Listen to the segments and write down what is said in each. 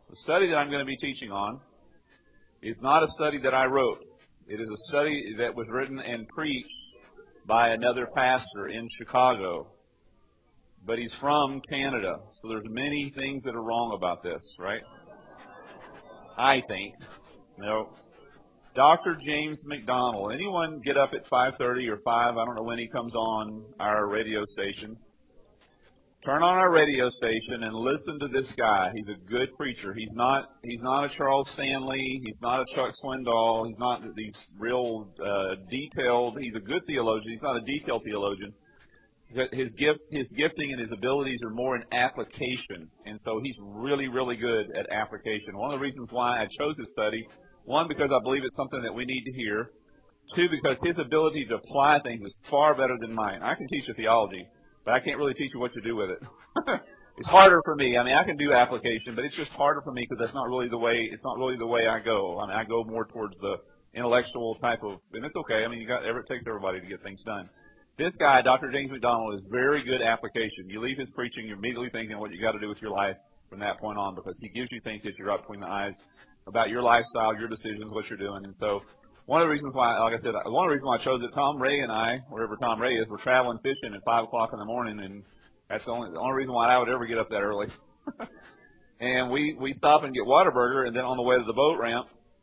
The study that I'm going to be teaching on is not a study that I wrote. It is a study that was written and preached by another pastor in Chicago. But he's from Canada, so there's many things that are wrong about this, right? I think. No. Dr. James MacDonald. Anyone get up at 5:30 or 5? I don't know when he comes on our radio station. Turn on our radio station and listen to this guy. He's a good preacher. He's not a Charles Stanley. He's not a Chuck Swindoll. He's not these real detailed. He's a good theologian. He's not a detailed theologian. His gifting and his abilities are more in application, and so he's really, really good at application. One of the reasons why I chose this study, one, because I believe it's something that we need to hear. Two, because his ability to apply things is far better than mine. I can teach you theology, but I can't really teach you what to do with it. It's harder for me. I mean, I can do application, but it's just harder for me because that's not really the way. It's not really the way I go. I mean, I go more towards the intellectual type of, and it's okay. I mean, it takes everybody to get things done. This guy, Dr. James MacDonald, is very good application. You leave his preaching, you're immediately thinking what you got to do with your life from that point on, because he gives you things that you're up between the eyes about your lifestyle, your decisions, what you're doing. And so one of the reasons why, like I said, one of the reasons why I chose it, Tom Ray and I, wherever Tom Ray is, we're traveling fishing at 5 o'clock in the morning, and that's the only reason why I would ever get up that early. And we stop and get Whataburger, and then on the way to the boat ramp,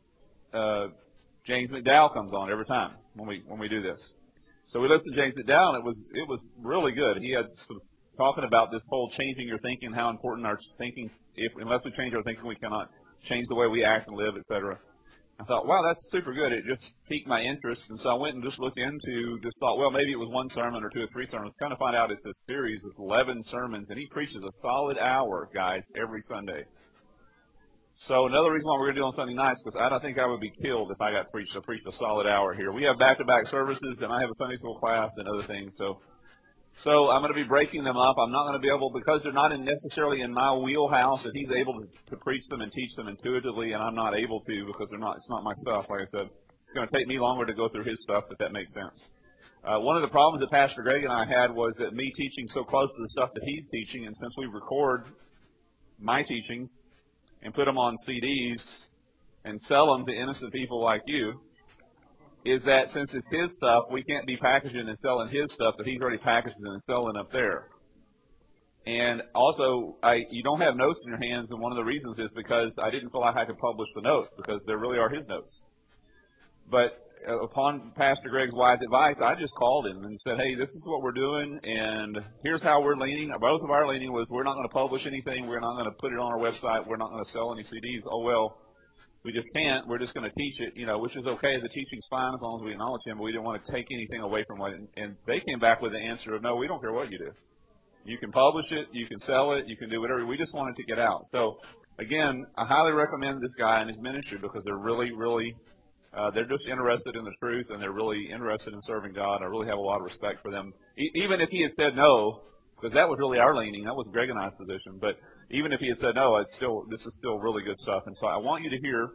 James McDowell comes on every time when we do this. So we listened to James McDowell, and it was really good. He had some talking about this whole changing your thinking, how important our thinking, unless we change our thinking, we cannot change the way we act and live, etc. I thought, wow, that's super good. It just piqued my interest, and so I went and just looked into, just thought, well, maybe it was one sermon or 2 or 3 sermons. Kind of find out it's a series of 11 sermons, and he preaches a solid hour, guys, every Sunday. So another reason why we're going to do it on Sunday nights, because I don't think I would be killed if I got preached a solid hour here. We have back-to-back services, and I have a Sunday school class and other things. So I'm going to be breaking them up. I'm not going to be able, because they're not necessarily in my wheelhouse, and he's able to preach them and teach them intuitively, and I'm not able to because it's not my stuff. Like I said, it's going to take me longer to go through his stuff, if that makes sense. One of the problems that Pastor Greg and I had was that me teaching so close to the stuff that he's teaching, and since we record my teachings and put them on CDs and sell them to innocent people like you, is that since it's his stuff, we can't be packaging and selling his stuff that he's already packaging and selling up there. And also, you don't have notes in your hands, and one of the reasons is because I didn't feel like I could publish the notes, because they really are his notes. But upon Pastor Greg's wise advice, I just called him and said, hey, this is what we're doing, and here's how we're leaning. Both of our leaning was we're not going to publish anything. We're not going to put it on our website. We're not going to sell any CDs. Oh, well, we just can't. We're just going to teach it, which is okay. The teaching's fine as long as we acknowledge him, but we didn't want to take anything away from what. And they came back with the answer of, no, we don't care what you do. You can publish it. You can sell it. You can do whatever. We just want it to get out. So, again, I highly recommend this guy and his ministry because they're really, really they're just interested in the truth, and they're really interested in serving God. I really have a lot of respect for them. Even if he had said no, because that was really our leaning. That was Greg and I's position. But even if he had said no, this is still really good stuff. And so I want you to hear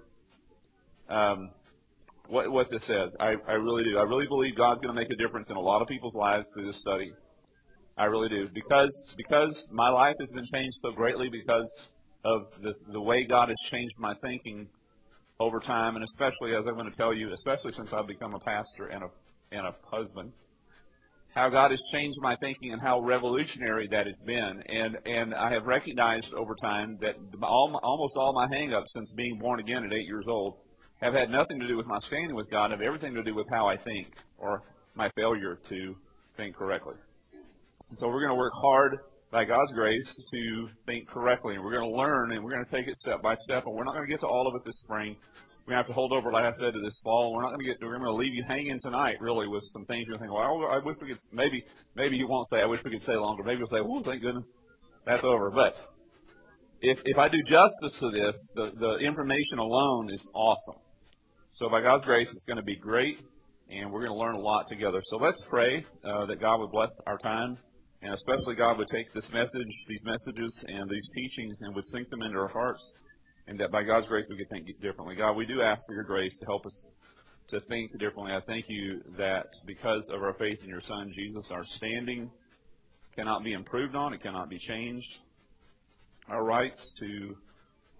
what this says. I really do. I really believe God's going to make a difference in a lot of people's lives through this study. I really do. Because my life has been changed so greatly because of the way God has changed my thinking over time, and especially, as I'm going to tell you, especially since I've become a pastor and a husband, how God has changed my thinking and how revolutionary that has been. And I have recognized over time that almost all my hang-ups since being born again at 8 years old have had nothing to do with my standing with God, have everything to do with how I think or my failure to think correctly. So we're going to work hard by God's grace to think correctly, and we're going to learn, and we're going to take it step by step, and we're not going to get to all of it this spring. We're going to have to hold over, like I said, to this fall. We're going to leave you hanging tonight, really, with some things you're thinking, well, I wish we could, maybe you won't say, I wish we could stay longer. Maybe you'll say, oh, thank goodness, that's over. But if I do justice to this, the information alone is awesome. So by God's grace, it's going to be great, and we're going to learn a lot together. So let's pray that God would bless our time, and especially God would take these messages and these teachings and would sink them into our hearts, and that by God's grace we could think differently. God, we do ask for your grace to help us to think differently. I thank you that because of our faith in your Son, Jesus, our standing cannot be improved on. It cannot be changed. Our rights to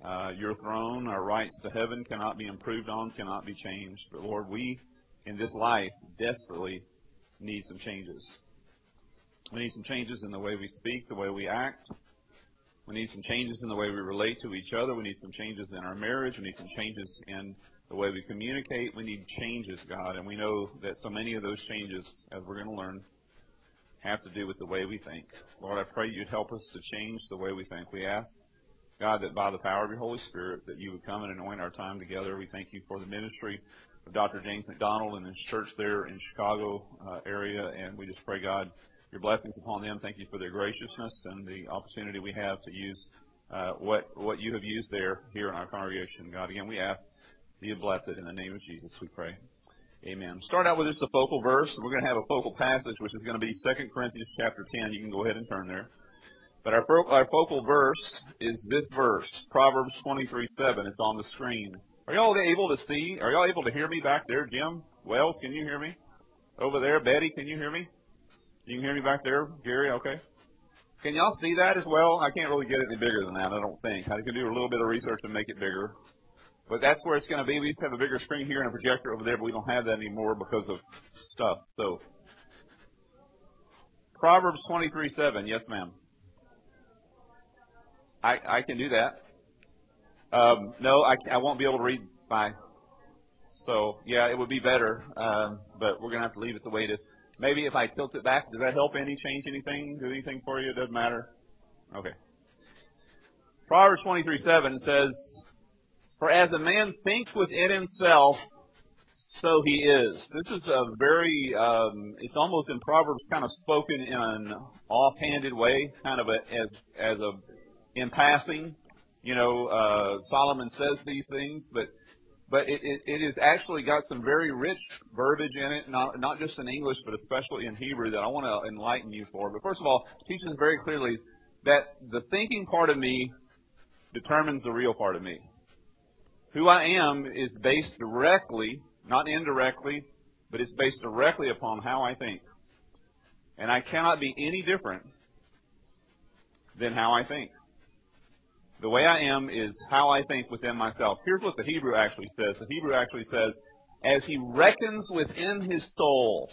Your throne, our rights to heaven cannot be improved on, cannot be changed. But Lord, we in this life desperately need some changes. We need some changes in the way we speak, the way we act. We need some changes in the way we relate to each other. We need some changes in our marriage. We need some changes in the way we communicate. We need changes, God. And we know that so many of those changes, as we're going to learn, have to do with the way we think. Lord, I pray you'd help us to change the way we think. We ask, God, that by the power of your Holy Spirit, that you would come and anoint our time together. We thank you for the ministry of Dr. James McDonald and his church there in Chicago area. And we just pray, God, your blessings upon them. Thank you for their graciousness and the opportunity we have to use what you have used there here in our congregation. God, again, we ask that you bless it in the name of Jesus, we pray. Amen. Start out with just a focal verse. We're going to have a focal passage, which is going to be 2 Corinthians chapter 10. You can go ahead and turn there. But our focal verse is this verse, Proverbs 23:7. It's on the screen. Are y'all able to see? Are y'all able to hear me back there? Jim Wells, can you hear me? Over there, Betty, can you hear me? You can hear me back there, Gary? Okay. Can y'all see that as well? I can't really get it any bigger than that, I don't think. I can do a little bit of research and make it bigger. But that's where it's going to be. We used to have a bigger screen here and a projector over there, but we don't have that anymore because of stuff. So, Proverbs 23:7. Yes, ma'am. I can do that. No, I won't be able to read by. So, yeah, it would be better, but we're going to have to leave it the way it is. Maybe if I tilt it back, does that help change anything? Do anything for you? It doesn't matter? Okay. Proverbs 23:7 says, "For as a man thinks within himself, so he is." This is a very, it's almost in Proverbs kind of spoken in an offhanded way, kind of as a in passing. You know, Solomon says these things, but it has actually got some very rich verbiage in it, not just in English, but especially in Hebrew, that I want to enlighten you for. But first of all, it teaches very clearly that the thinking part of me determines the real part of me. Who I am is based directly, not indirectly, but it's based directly upon how I think. And I cannot be any different than how I think. The way I am is how I think within myself. Here's what the Hebrew actually says. The Hebrew actually says, as he reckons within his soul.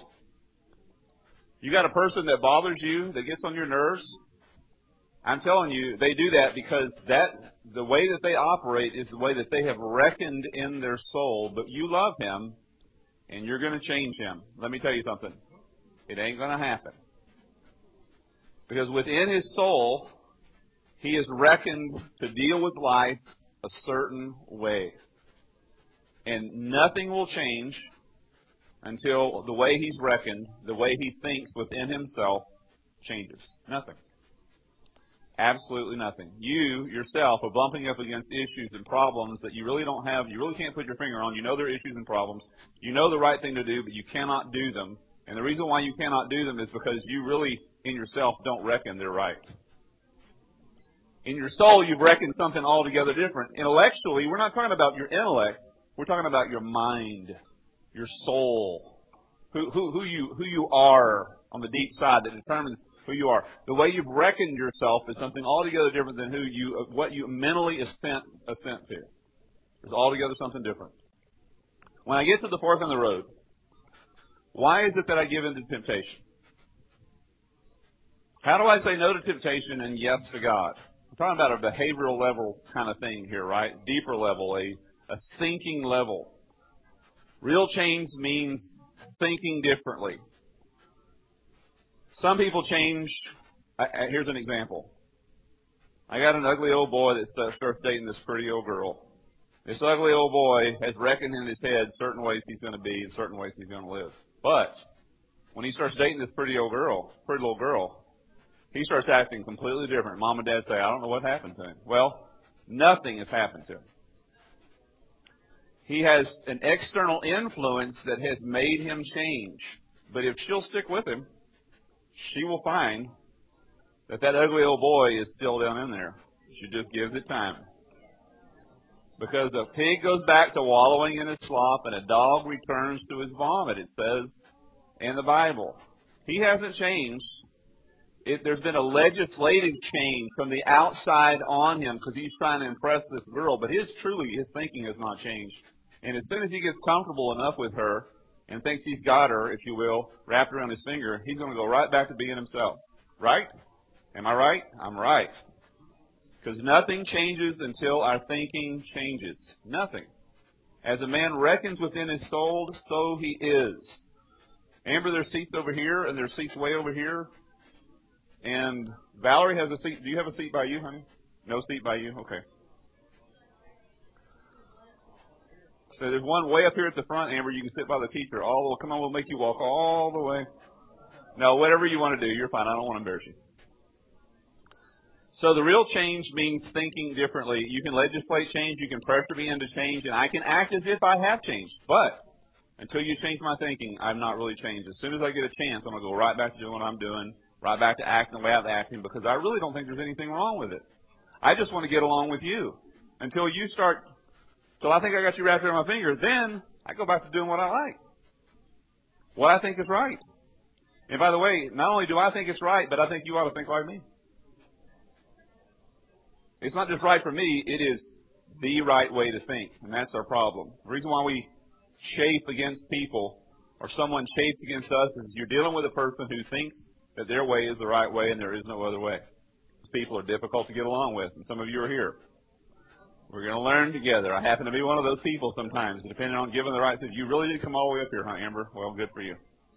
You got a person that bothers you, that gets on your nerves? I'm telling you, they do that because the way that they operate is the way that they have reckoned in their soul. But you love him, and you're going to change him. Let me tell you something. It ain't going to happen. Because within his soul, he is reckoned to deal with life a certain way. And nothing will change until the way he's reckoned, the way he thinks within himself, changes. Nothing. Absolutely nothing. You, yourself, are bumping up against issues and problems that you really don't have, you really can't put your finger on. You know they're issues and problems. You know the right thing to do, but you cannot do them. And the reason why you cannot do them is because you really, in yourself, don't reckon they're right. In your soul, you've reckoned something altogether different. Intellectually, we're not talking about your intellect. We're talking about your mind, your soul, who you are on the deep side that determines who you are. The way you've reckoned yourself is something altogether different than what you mentally assent to. It's altogether something different. When I get to the fork in the road, why is it that I give in to temptation? How do I say no to temptation and yes to God? I'm talking about a behavioral level kind of thing here, right? Deeper level, a thinking level. Real change means thinking differently. Some people change. Here's an example. I got an ugly old boy that starts dating this pretty old girl. This ugly old boy has reckoned in his head certain ways he's going to be and certain ways he's going to live. But when he starts dating this pretty little girl, he starts acting completely different. Mom and Dad say, I don't know what happened to him. Well, nothing has happened to him. He has an external influence that has made him change. But if she'll stick with him, she will find that ugly old boy is still down in there. She just gives it time. Because a pig goes back to wallowing in his slop and a dog returns to his vomit, it says in the Bible. He hasn't changed. There's been a legislative change from the outside on him because he's trying to impress this girl, but his thinking has not changed. And as soon as he gets comfortable enough with her and thinks he's got her, if you will, wrapped around his finger, he's going to go right back to being himself. Right? Am I right? I'm right. Because nothing changes until our thinking changes. Nothing. As a man reckons within his soul, so he is. Amber, there's seats over here, and there's seats way over here. And Valerie has a seat. Do you have a seat by you, honey? No seat by you? Okay. So there's one way up here at the front, Amber. You can sit by the teacher. Come on, we'll make you walk all the way. No, whatever you want to do. You're fine. I don't want to embarrass you. So the real change means thinking differently. You can legislate change. You can pressure me into change. And I can act as if I have changed. But until you change my thinking, I've not really changed. As soon as I get a chance, I'm going to go right back to doing what I'm doing, right back to acting the way I'm acting, because I really don't think there's anything wrong with it. I just want to get along with you. Until I think I got you wrapped around my finger, then I go back to doing what I like. What I think is right. And by the way, not only do I think it's right, but I think you ought to think like me. It's not just right for me, it is the right way to think, and that's our problem. The reason why we chafe against people, or someone chafes against us, is you're dealing with a person who thinks that their way is the right way and there is no other way. These people are difficult to get along with, and some of you are here. We're going to learn together. I happen to be one of those people sometimes, depending on giving the right. You really did come all the way up here, huh, Amber? Well, good for you.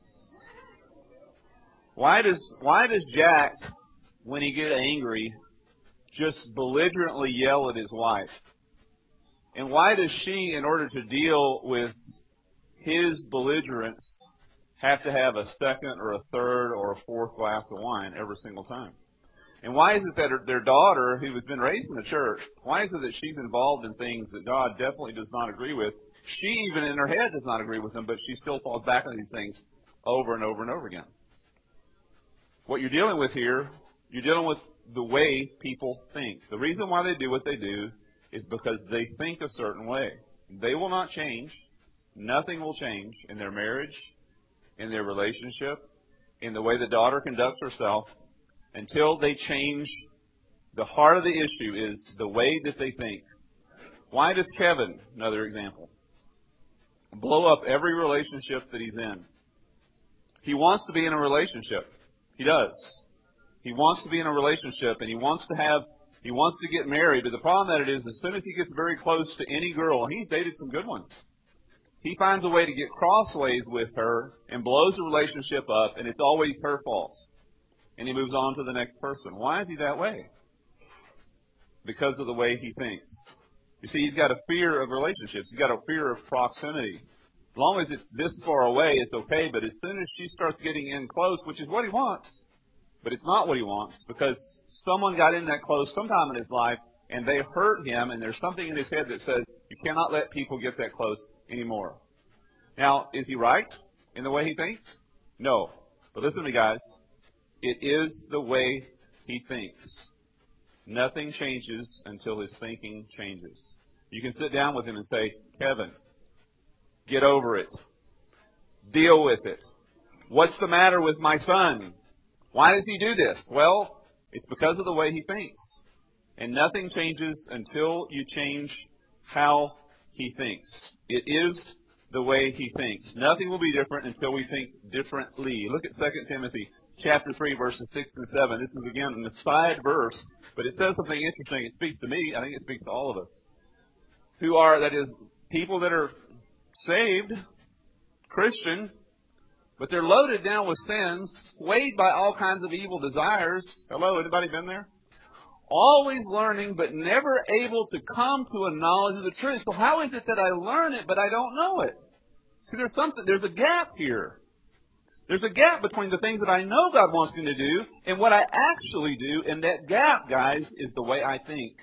Why does Jack, when he gets angry, just belligerently yell at his wife? And why does she, in order to deal with his belligerence, have to have a second or a third or a fourth glass of wine every single time? And why is it that their daughter, who has been raised in the church, why is it that she's involved in things that God definitely does not agree with? She, even in her head, does not agree with them, but she still falls back on these things over and over and over again. What you're dealing with here, you're dealing with the way people think. The reason why they do what they do is because they think a certain way. They will not change. Nothing will change in their marriage, in their relationship, in the way the daughter conducts herself, until they change. The heart of the issue is the way that they think. Why does Kevin, another example, blow up every relationship that he's in? He wants to be in a relationship. He does. He wants to be in a relationship, and he wants to get married. But the problem that it is, as soon as he gets very close to any girl, and he's dated some good ones, he finds a way to get crossways with her and blows the relationship up, and it's always her fault. And he moves on to the next person. Why is he that way? Because of the way he thinks. You see, he's got a fear of relationships. He's got a fear of proximity. As long as it's this far away, it's okay. But as soon as she starts getting in close, which is what he wants, but it's not what he wants, because someone got in that close sometime in his life, and they hurt him, and there's something in his head that says, you cannot let people get that close anymore. Now, is he right in the way he thinks? No. But listen to me, guys. It is the way he thinks. Nothing changes until his thinking changes. You can sit down with him and say, Kevin, get over it. Deal with it. What's the matter with my son? Why does he do this? Well, it's because of the way he thinks. And nothing changes until you change how he thinks. It is the way he thinks. Nothing will be different until we think differently. Look at 2 Timothy chapter 3, verses 6 and 7. This is, again, an aside verse, but it says something interesting. It speaks to me. I think it speaks to all of us. Who are, that is, people that are saved, Christian, but they're loaded down with sins, swayed by all kinds of evil desires. Hello, anybody been there? Always learning, but never able to come to a knowledge of the truth. So how is it that I learn it, but I don't know it? See, there's a gap here. There's a gap between the things that I know God wants me to do and what I actually do. And that gap, guys, is the way I think.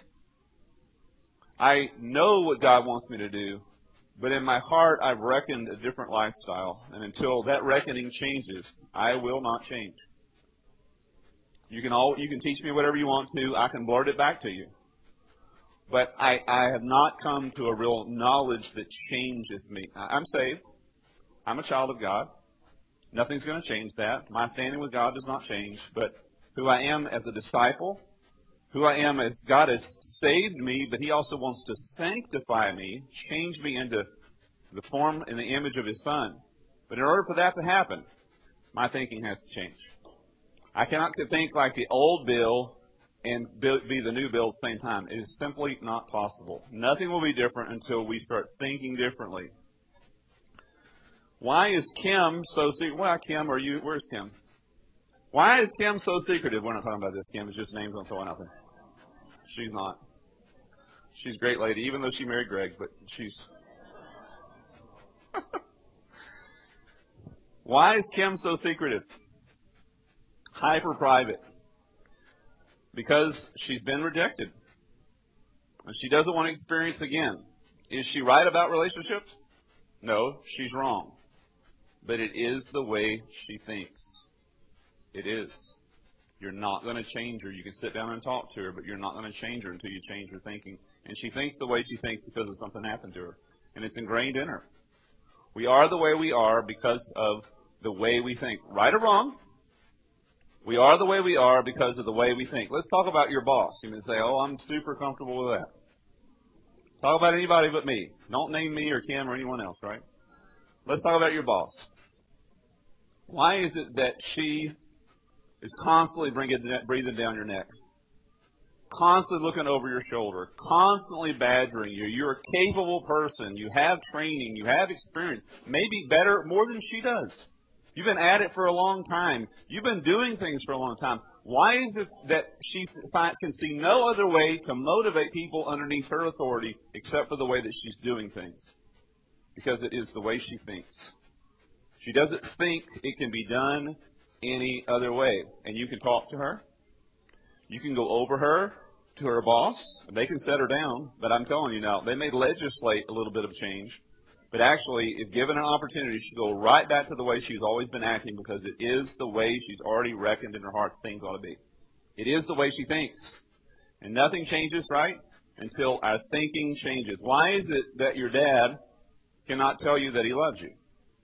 I know what God wants me to do, but in my heart, I've reckoned a different lifestyle. And until that reckoning changes, I will not change. You can teach me whatever you want to. I can blurt it back to you. But I have not come to a real knowledge that changes me. I'm saved. I'm a child of God. Nothing's going to change that. My standing with God does not change. But who I am as a disciple, who I am as God has saved me, but He also wants to sanctify me, change me into the form and the image of His Son. But in order for that to happen, my thinking has to change. I cannot think like the old Bill and be the new Bill at the same time. It is simply not possible. Nothing will be different until we start thinking differently. Why is Kim so secretive? Well, Kim, where's Kim? Why is Kim so secretive? We're not talking about this, Kim. It's just names I'm throwing out there. She's not. She's a great lady, even though she married Greg, but she's... Why is Kim so secretive? Hyper private. Because she's been rejected. And she doesn't want to experience again. Is she right about relationships? No, she's wrong. But it is the way she thinks. It is. You're not going to change her. You can sit down and talk to her, but you're not going to change her until you change her thinking. And she thinks the way she thinks because of something happened to her. And it's ingrained in her. We are the way we are because of the way we think. Right or wrong, we are the way we are because of the way we think. Let's talk about your boss. You can say, oh, I'm super comfortable with that. Talk about anybody but me. Don't name me or Kim or anyone else, right? Let's talk about your boss. Why is it that she is constantly breathing down your neck? Constantly looking over your shoulder. Constantly badgering you. You're a capable person. You have training. You have experience. Maybe better, more than she does. You've been at it for a long time. You've been doing things for a long time. Why is it that she can see no other way to motivate people underneath her authority except for the way that she's doing things? Because it is the way she thinks. She doesn't think it can be done any other way. And you can talk to her. You can go over her to her boss. They can set her down. But I'm telling you now, they may legislate a little bit of change. But actually, if given an opportunity, she'll go right back to the way she's always been acting because it is the way she's already reckoned in her heart things ought to be. It is the way she thinks. And nothing changes, right, until our thinking changes. Why is it that your dad cannot tell you that he loves you?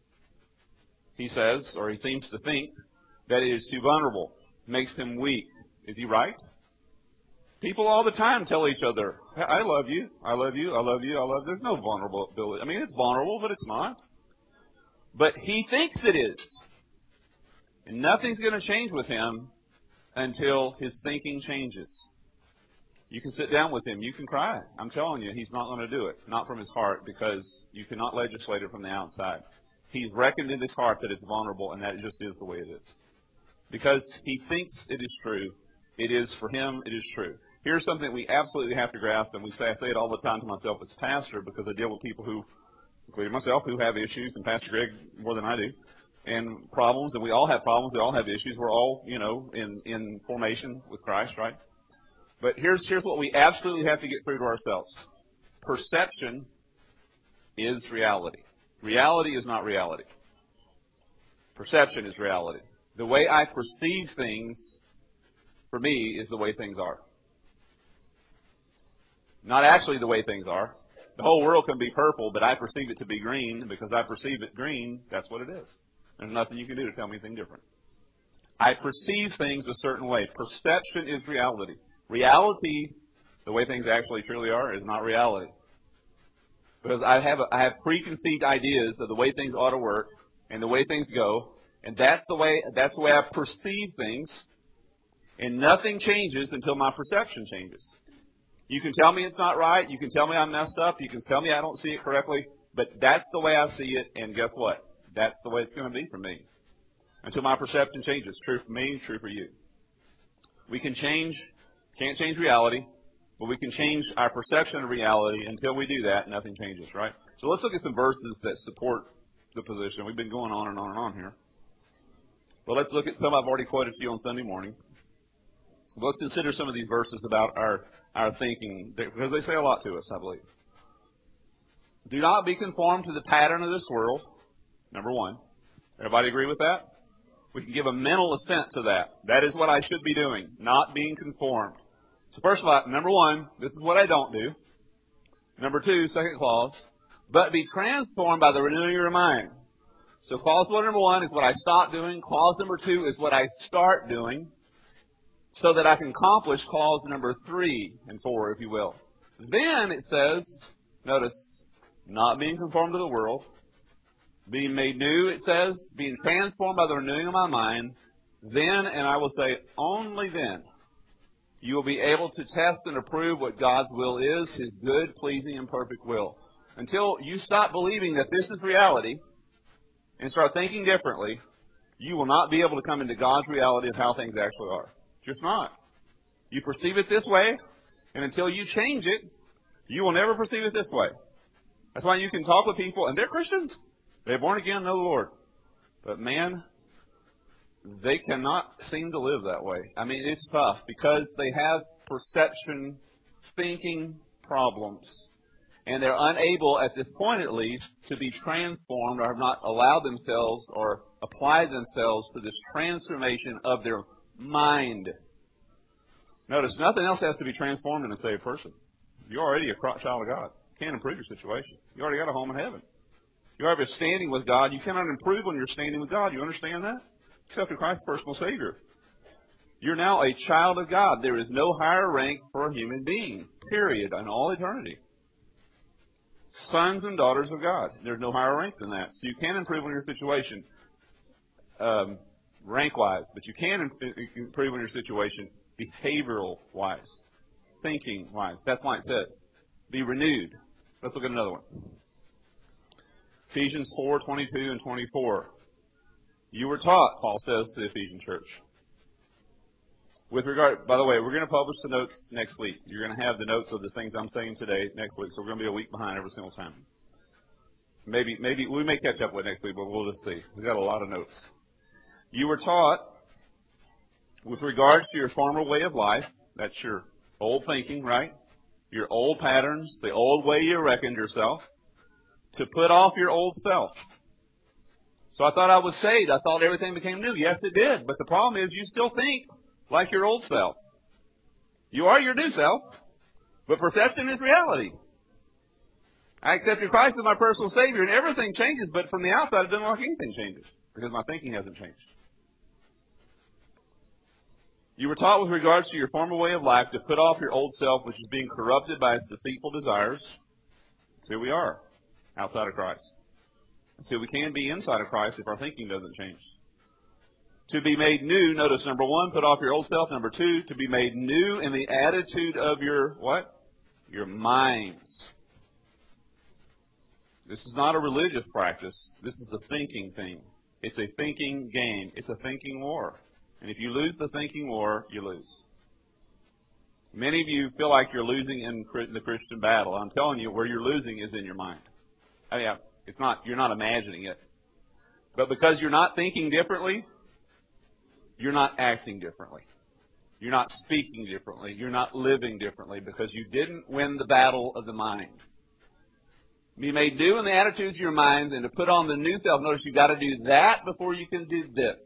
He says, or he seems to think, that it is too vulnerable, makes him weak. Is he right? People all the time tell each other, I love you, I love you, I love you, I love you. There's no vulnerability. I mean, it's vulnerable, but it's not. But he thinks it is. And nothing's going to change with him until his thinking changes. You can sit down with him. You can cry. I'm telling you, he's not going to do it. Not from his heart, because you cannot legislate it from the outside. He's reckoned in his heart that it's vulnerable, and that just is the way it is. Because he thinks it is true. It is, for him, it is true. Here's something we absolutely have to grasp, and I say it all the time to myself as pastor, because I deal with people who, including myself, who have issues, and Pastor Greg more than I do, and problems, and we all have problems, we all have issues. We're all, in formation with Christ, right? But here's what we absolutely have to get through to ourselves. Perception is reality. Reality is not reality. Perception is reality. The way I perceive things, for me, is the way things are. Not actually the way things are. The whole world can be purple, but I perceive it to be green, and because I perceive it green, that's what it is. There's nothing you can do to tell me anything different. I perceive things a certain way. Perception is reality. Reality, the way things actually truly are, is not reality. Because I have preconceived ideas of the way things ought to work and the way things go, and that's the way I perceive things, and nothing changes until my perception changes. You can tell me it's not right, you can tell me I messed up, you can tell me I don't see it correctly, but that's the way I see it, and guess what? That's the way it's going to be for me. Until my perception changes. True for me, true for you. We can't change reality, but we can change our perception of reality. Until we do that, nothing changes, right? So let's look at some verses that support the position. We've been going on and on and on here. Well, let's look at some I've already quoted to you on Sunday morning. Let's consider some of these verses about our thinking, because they say a lot to us, I believe. Do not be conformed to the pattern of this world, number one. Everybody agree with that? We can give a mental assent to that. That is what I should be doing, not being conformed. So first of all, number one, this is what I don't do. Number two, second clause, but be transformed by the renewing of your mind. So clause number one is what I stop doing. Clause number two is what I start doing. so that I can accomplish clause number 3 and 4, if you will. Then it says, notice, not being conformed to the world, being made new, it says, being transformed by the renewing of my mind, then, and I will say only then, you will be able to test and approve what God's will is, His good, pleasing, and perfect will. Until you stop believing that this is reality and start thinking differently, you will not be able to come into God's reality of how things actually are. Just not. You perceive it this way, and until you change it, you will never perceive it this way. That's why you can talk with people, and they're Christians. They're born again, know the Lord. But man, they cannot seem to live that way. I mean, it's tough because they have perception, thinking problems. And they're unable, at this point at least, to be transformed or have not allowed themselves or applied themselves to this transformation of their mind. Notice, nothing else has to be transformed in a saved person. You're already a child of God. You can't improve your situation. You already got a home in heaven. You already have a standing with God. You cannot improve on your standing with God. You understand that? Except in Christ's personal Savior. You're now a child of God. There is no higher rank for a human being, period, in all eternity. Sons and daughters of God. There's no higher rank than that. So you can improve on your situation rank-wise, but you can improve on your situation behavioral-wise, thinking-wise. That's why it says, be renewed. Let's look at another one. Ephesians 4:22 and 24. You were taught, Paul says to the Ephesian church. With regard, by the way, we're going to publish the notes next week. You're going to have the notes of the things I'm saying today next week, so we're going to be a week behind every single time. Maybe we may catch up with next week, but we'll just see. We've got a lot of notes. You were taught, with regards to your former way of life, that's your old thinking, right? Your old patterns, the old way you reckoned yourself, to put off your old self. So I thought I was saved. I thought everything became new. Yes, it did. But the problem is you still think like your old self. You are your new self, but perception is reality. I accepted Christ as my personal Savior, and everything changes, but from the outside it doesn't look like anything changes because my thinking hasn't changed. You were taught with regards to your former way of life to put off your old self, which is being corrupted by its deceitful desires. That's who we are outside of Christ. So we can be inside of Christ if our thinking doesn't change. To be made new, notice number 1, put off your old self. Number 2, to be made new in the attitude of your what? Your minds. This is not a religious practice. This is a thinking thing. It's a thinking game. It's a thinking war. And if you lose the thinking war, you lose. Many of you feel like you're losing in the Christian battle. I'm telling you, where you're losing is in your mind. I mean, it's not, you're not imagining it. But because you're not thinking differently, you're not acting differently. You're not speaking differently. You're not living differently because you didn't win the battle of the mind. Be made new in the attitudes of your minds and to put on the new self. Notice you've got to do that before you can do this.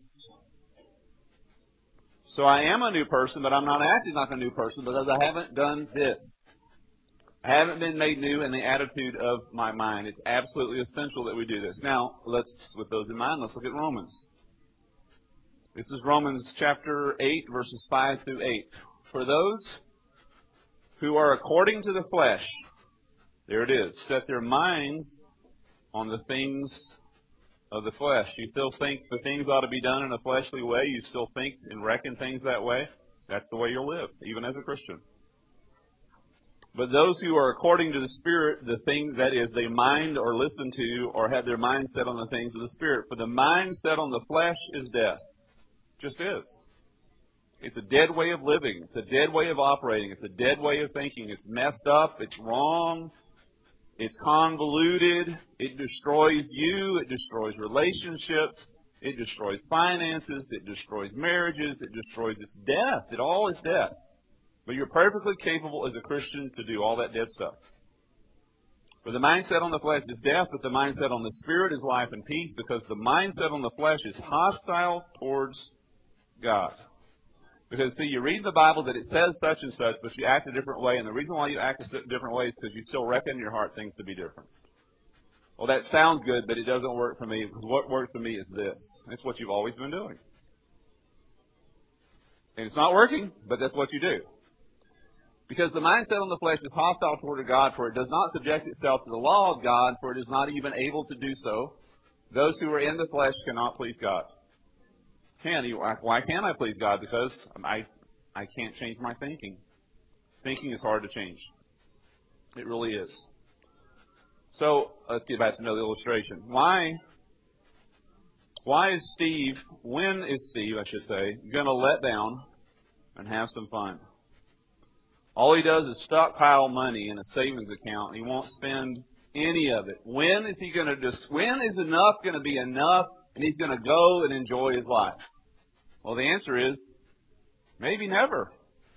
So I am a new person, but I'm not acting like a new person because I haven't done this. I haven't been made new in the attitude of my mind. It's absolutely essential that we do this. Now, with those in mind, let's look at Romans. This is Romans chapter 8, verses 5 through 8. For those who are according to the flesh, there it is, set their minds on the things of the flesh. You still think the things ought to be done in a fleshly way? You still think and reckon things that way? That's the way you'll live, even as a Christian. But those who are according to the Spirit, the thing that is they mind or listen to or have their mind set on the things of the Spirit. For the mind set on the flesh is death. Just is. It's a dead way of living. It's a dead way of operating. It's a dead way of thinking. It's messed up. It's wrong. It's convoluted. It destroys you. It destroys relationships. It destroys finances. It destroys marriages. It destroys. It's death. It all is death. But you're perfectly capable as a Christian to do all that dead stuff. For the mindset on the flesh is death, but the mindset on the Spirit is life and peace, because the mindset on the flesh is hostile towards God. Because, see, you read the Bible that it says such and such, but you act a different way, and the reason why you act a different way is because you still reckon in your heart things to be different. Well, that sounds good, but it doesn't work for me, because what works for me is this. It's what you've always been doing. And it's not working, but that's what you do. Because the mindset on the flesh is hostile toward God, for it does not subject itself to the law of God, for it is not even able to do so. Those who are in the flesh cannot please God. Why can't I please God? Because I can't change my thinking. Thinking is hard to change. It really is. So let's get back to another illustration. When is Steve, I should say, going to let down and have some fun? All he does is stockpile money in a savings account. He won't spend any of it. When is enough going to be enough and he's going to go and enjoy his life? Well, the answer is maybe never.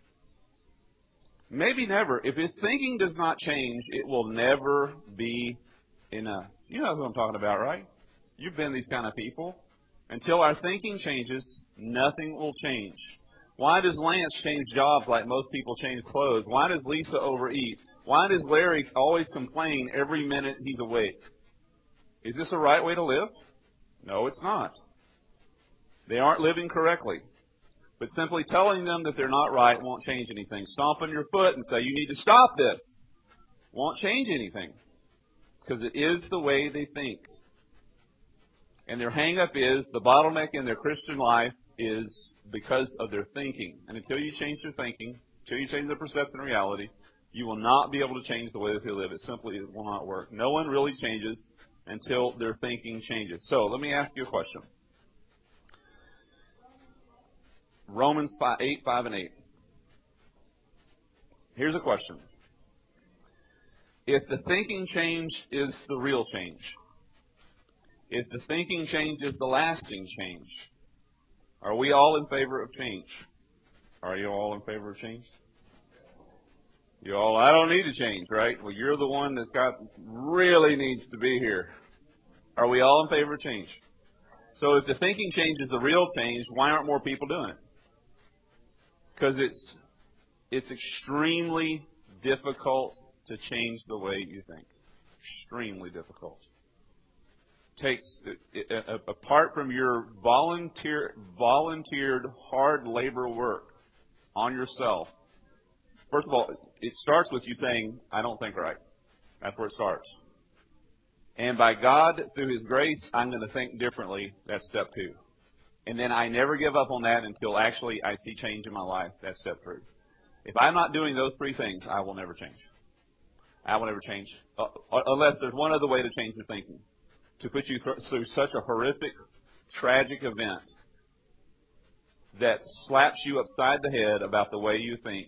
Maybe never. If his thinking does not change, it will never be enough. You know who I'm talking about, right? You've been these kind of people. Until our thinking changes, nothing will change. Why does Lance change jobs like most people change clothes? Why does Lisa overeat? Why does Larry always complain every minute he's awake? Is this the right way to live? No, it's not. They aren't living correctly. But simply telling them that they're not right won't change anything. Stomp on your foot and say, you need to stop this. Won't change anything. Because it is the way they think. And their hang-up is, the bottleneck in their Christian life is because of their thinking. And until you change your thinking, until you change the perception of reality, you will not be able to change the way that they live. It simply will not work. No one really changes until their thinking changes. So let me ask you a question. Romans 8:5-8. Here's a question. If the thinking change is the real change, if the thinking change is the lasting change, are we all in favor of change? Are you all in favor of change? You all, I don't need to change, right? Well, you're the one that's really needs to be here. Are we all in favor of change? So if the thinking change is the real change, why aren't more people doing it? Because it's extremely difficult to change the way you think. Extremely difficult. Apart from your volunteered hard labor work on yourself. First of all, it starts with you saying, I don't think right. That's where it starts. And by God, through His grace, I'm going to think differently. That's step 2. And then I never give up on that until actually I see change in my life. That's step 3. If I'm not doing those 3 things, I will never change. I will never change. Unless there's one other way to change your thinking. To put you through such a horrific, tragic event that slaps you upside the head about the way you think.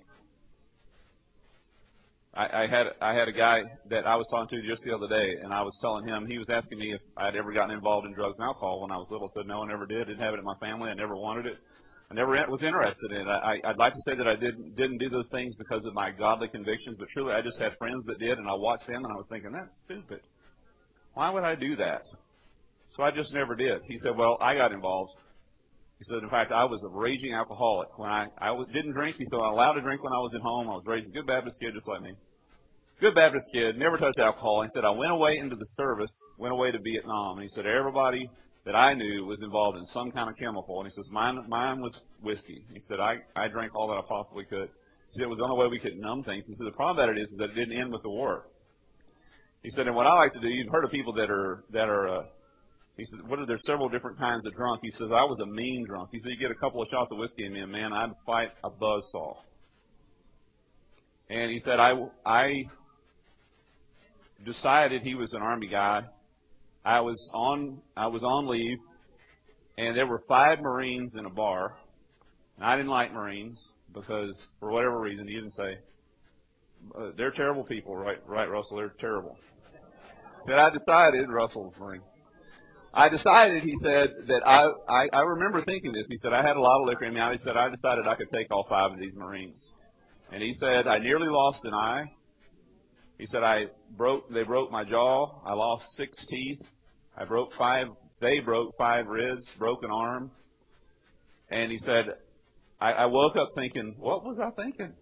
I had a guy that I was talking to just the other day, and I was telling him, he was asking me if I had ever gotten involved in drugs and alcohol when I was little. I said, no, I never did. Didn't have it in my family. I never wanted it. I never was interested in it. I'd like to say that I didn't do those things because of my godly convictions, but truly I just had friends that did, and I watched them, and I was thinking, that's stupid. Why would I do that? So I just never did. He said, well, I got involved. He said, in fact, I was a raging alcoholic. When I didn't drink, he said, I was allowed to drink when I was at home. I was raised a good Baptist kid just like me. Good Baptist kid, never touched alcohol. He said, I went away into the service, went away to Vietnam. And he said, everybody that I knew was involved in some kind of chemical. And he says, mine was whiskey. He said, I drank all that I possibly could. He said, it was the only way we could numb things. He said, the problem about it is that it didn't end with the war. He said, and what I like to do, you've heard of people that are he said, there's several different kinds of drunk. He says, I was a mean drunk. He said, you get a couple of shots of whiskey in me, and man, I'd fight a buzzsaw. And he said, I decided he was an Army guy. I was on leave, and there were 5 Marines in a bar. And I didn't like Marines because, for whatever reason, he didn't say, they're terrible people, right, Russell? They're terrible. He said, I decided, Russell's Marine. I decided, he said, that I remember thinking this. He said, I had a lot of liquor in me. He said, I decided I could take all 5 of these Marines. And he said, I nearly lost an eye. He said, they broke my jaw. I lost 6 teeth. They broke 5 ribs, broke an arm. And he said, I woke up thinking, what was I thinking?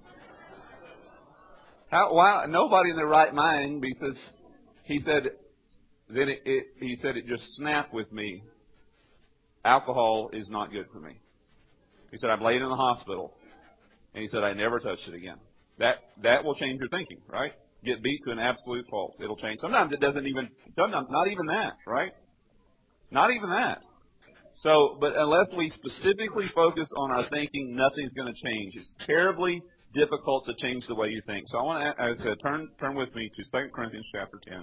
Why? Nobody in their right mind, because he said, then it just snapped with me. Alcohol is not good for me. He said, I've laid in the hospital. And he said, I never touched it again. That will change your thinking, right? Get beat to an absolute fault. It'll change. Sometimes it doesn't even, sometimes not even that, right? Not even that. So, but unless we specifically focus on our thinking, nothing's going to change. It's terribly difficult to change the way you think. So I want to, as I said, turn with me to 2 Corinthians chapter 10.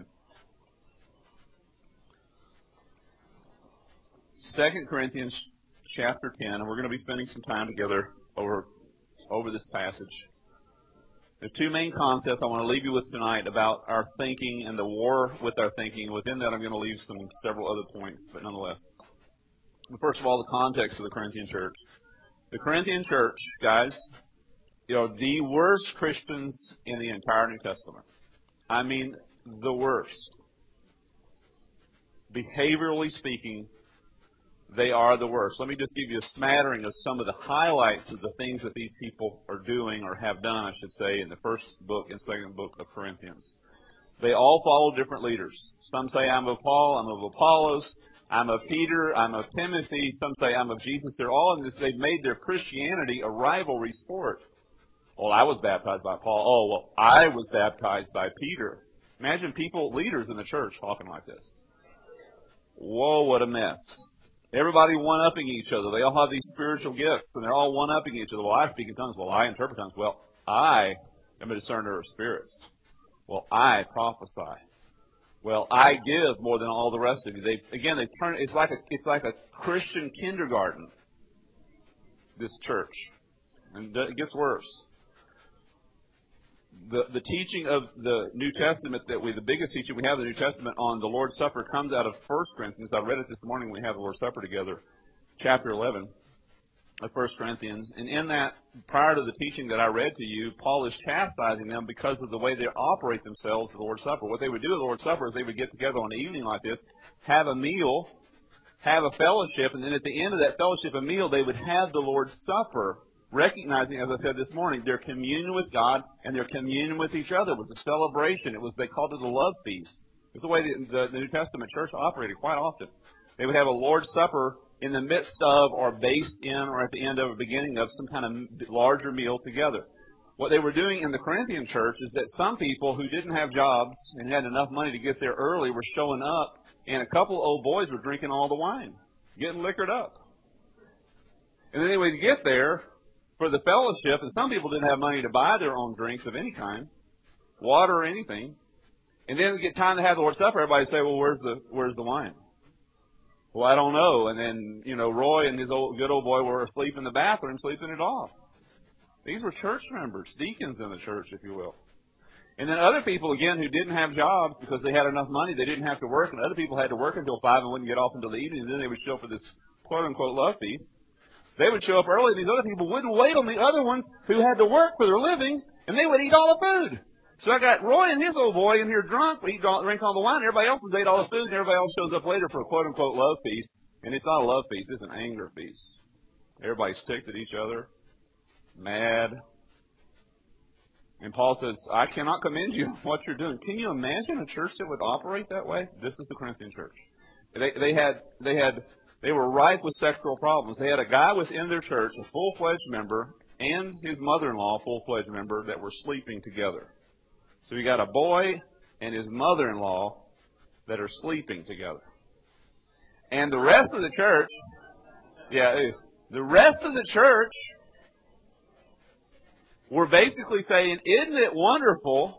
2 Corinthians chapter 10, and we're going to be spending some time together over this passage. There's two main concepts I want to leave you with tonight about our thinking and the war with our thinking. Within that, I'm going to leave several other points, but nonetheless. First of all, the context of the Corinthian church. The Corinthian church, guys, the worst Christians in the entire New Testament. I mean, the worst. Behaviorally speaking, they are the worst. Let me just give you a smattering of some of the highlights of the things that these people are doing or have done, I should say, in the first book and second book of Corinthians. They all follow different leaders. Some say, I'm of Paul, I'm of Apollos, I'm of Peter, I'm of Timothy. Some say, I'm of Jesus. They're all in this. They've made their Christianity a rivalry sport. Well, I was baptized by Paul. Oh, well, I was baptized by Peter. Imagine leaders in the church talking like this. Whoa, what a mess. Everybody one-upping each other. They all have these spiritual gifts, and they're all one-upping each other. Well, I speak in tongues. Well, I interpret tongues. Well, I am a discerner of spirits. Well, I prophesy. Well, I give more than all the rest of you. They turn. It's like a Christian kindergarten. This church, and it gets worse. The teaching of the New Testament the biggest teaching we have in the New Testament on the Lord's Supper comes out of 1 Corinthians. I read it this morning when we had the Lord's Supper together, chapter 11 of 1 Corinthians. And in that, prior to the teaching that I read to you, Paul is chastising them because of the way they operate themselves at the Lord's Supper. What they would do at the Lord's Supper is they would get together on an evening like this, have a meal, have a fellowship, and then at the end of that fellowship and meal, they would have the Lord's Supper, recognizing, as I said this morning, their communion with God and their communion with each other. It was a celebration. They called it a love feast. It's the way the New Testament church operated quite often. They would have a Lord's Supper in the midst of or based in or at the end of or beginning of some kind of larger meal together. What they were doing in the Corinthian church is that some people who didn't have jobs and had enough money to get there early were showing up, and a couple of old boys were drinking all the wine, getting liquored up. And then they would get there for the fellowship, and some people didn't have money to buy their own drinks of any kind, water or anything. And then it get time to have the Lord's Supper, everybody would say, well, where's the wine? Well, I don't know. And then, Roy and his good old boy were asleep in the bathroom, sleeping it off. These were church members, deacons in the church, if you will. And then other people, again, who didn't have jobs because they had enough money, they didn't have to work, and other people had to work until 5 and wouldn't get off until the evening, and then they would show up for this quote-unquote love feast. They would show up early. These other people wouldn't wait on the other ones who had to work for their living, and they would eat all the food. So I got Roy and his old boy in here drunk, drink all the wine. Everybody else has ate all the food, and everybody else shows up later for a quote-unquote love feast. And it's not a love feast. It's an anger feast. Everybody's ticked at each other, mad. And Paul says, I cannot commend you on what you're doing. Can you imagine a church that would operate that way? This is the Corinthian church. They were rife with sexual problems. They had a guy within their church, a full-fledged member, and his mother-in-law, a full-fledged member, that were sleeping together. So you got a boy and his mother-in-law that are sleeping together. And the rest of the church, the rest of the church were basically saying, isn't it wonderful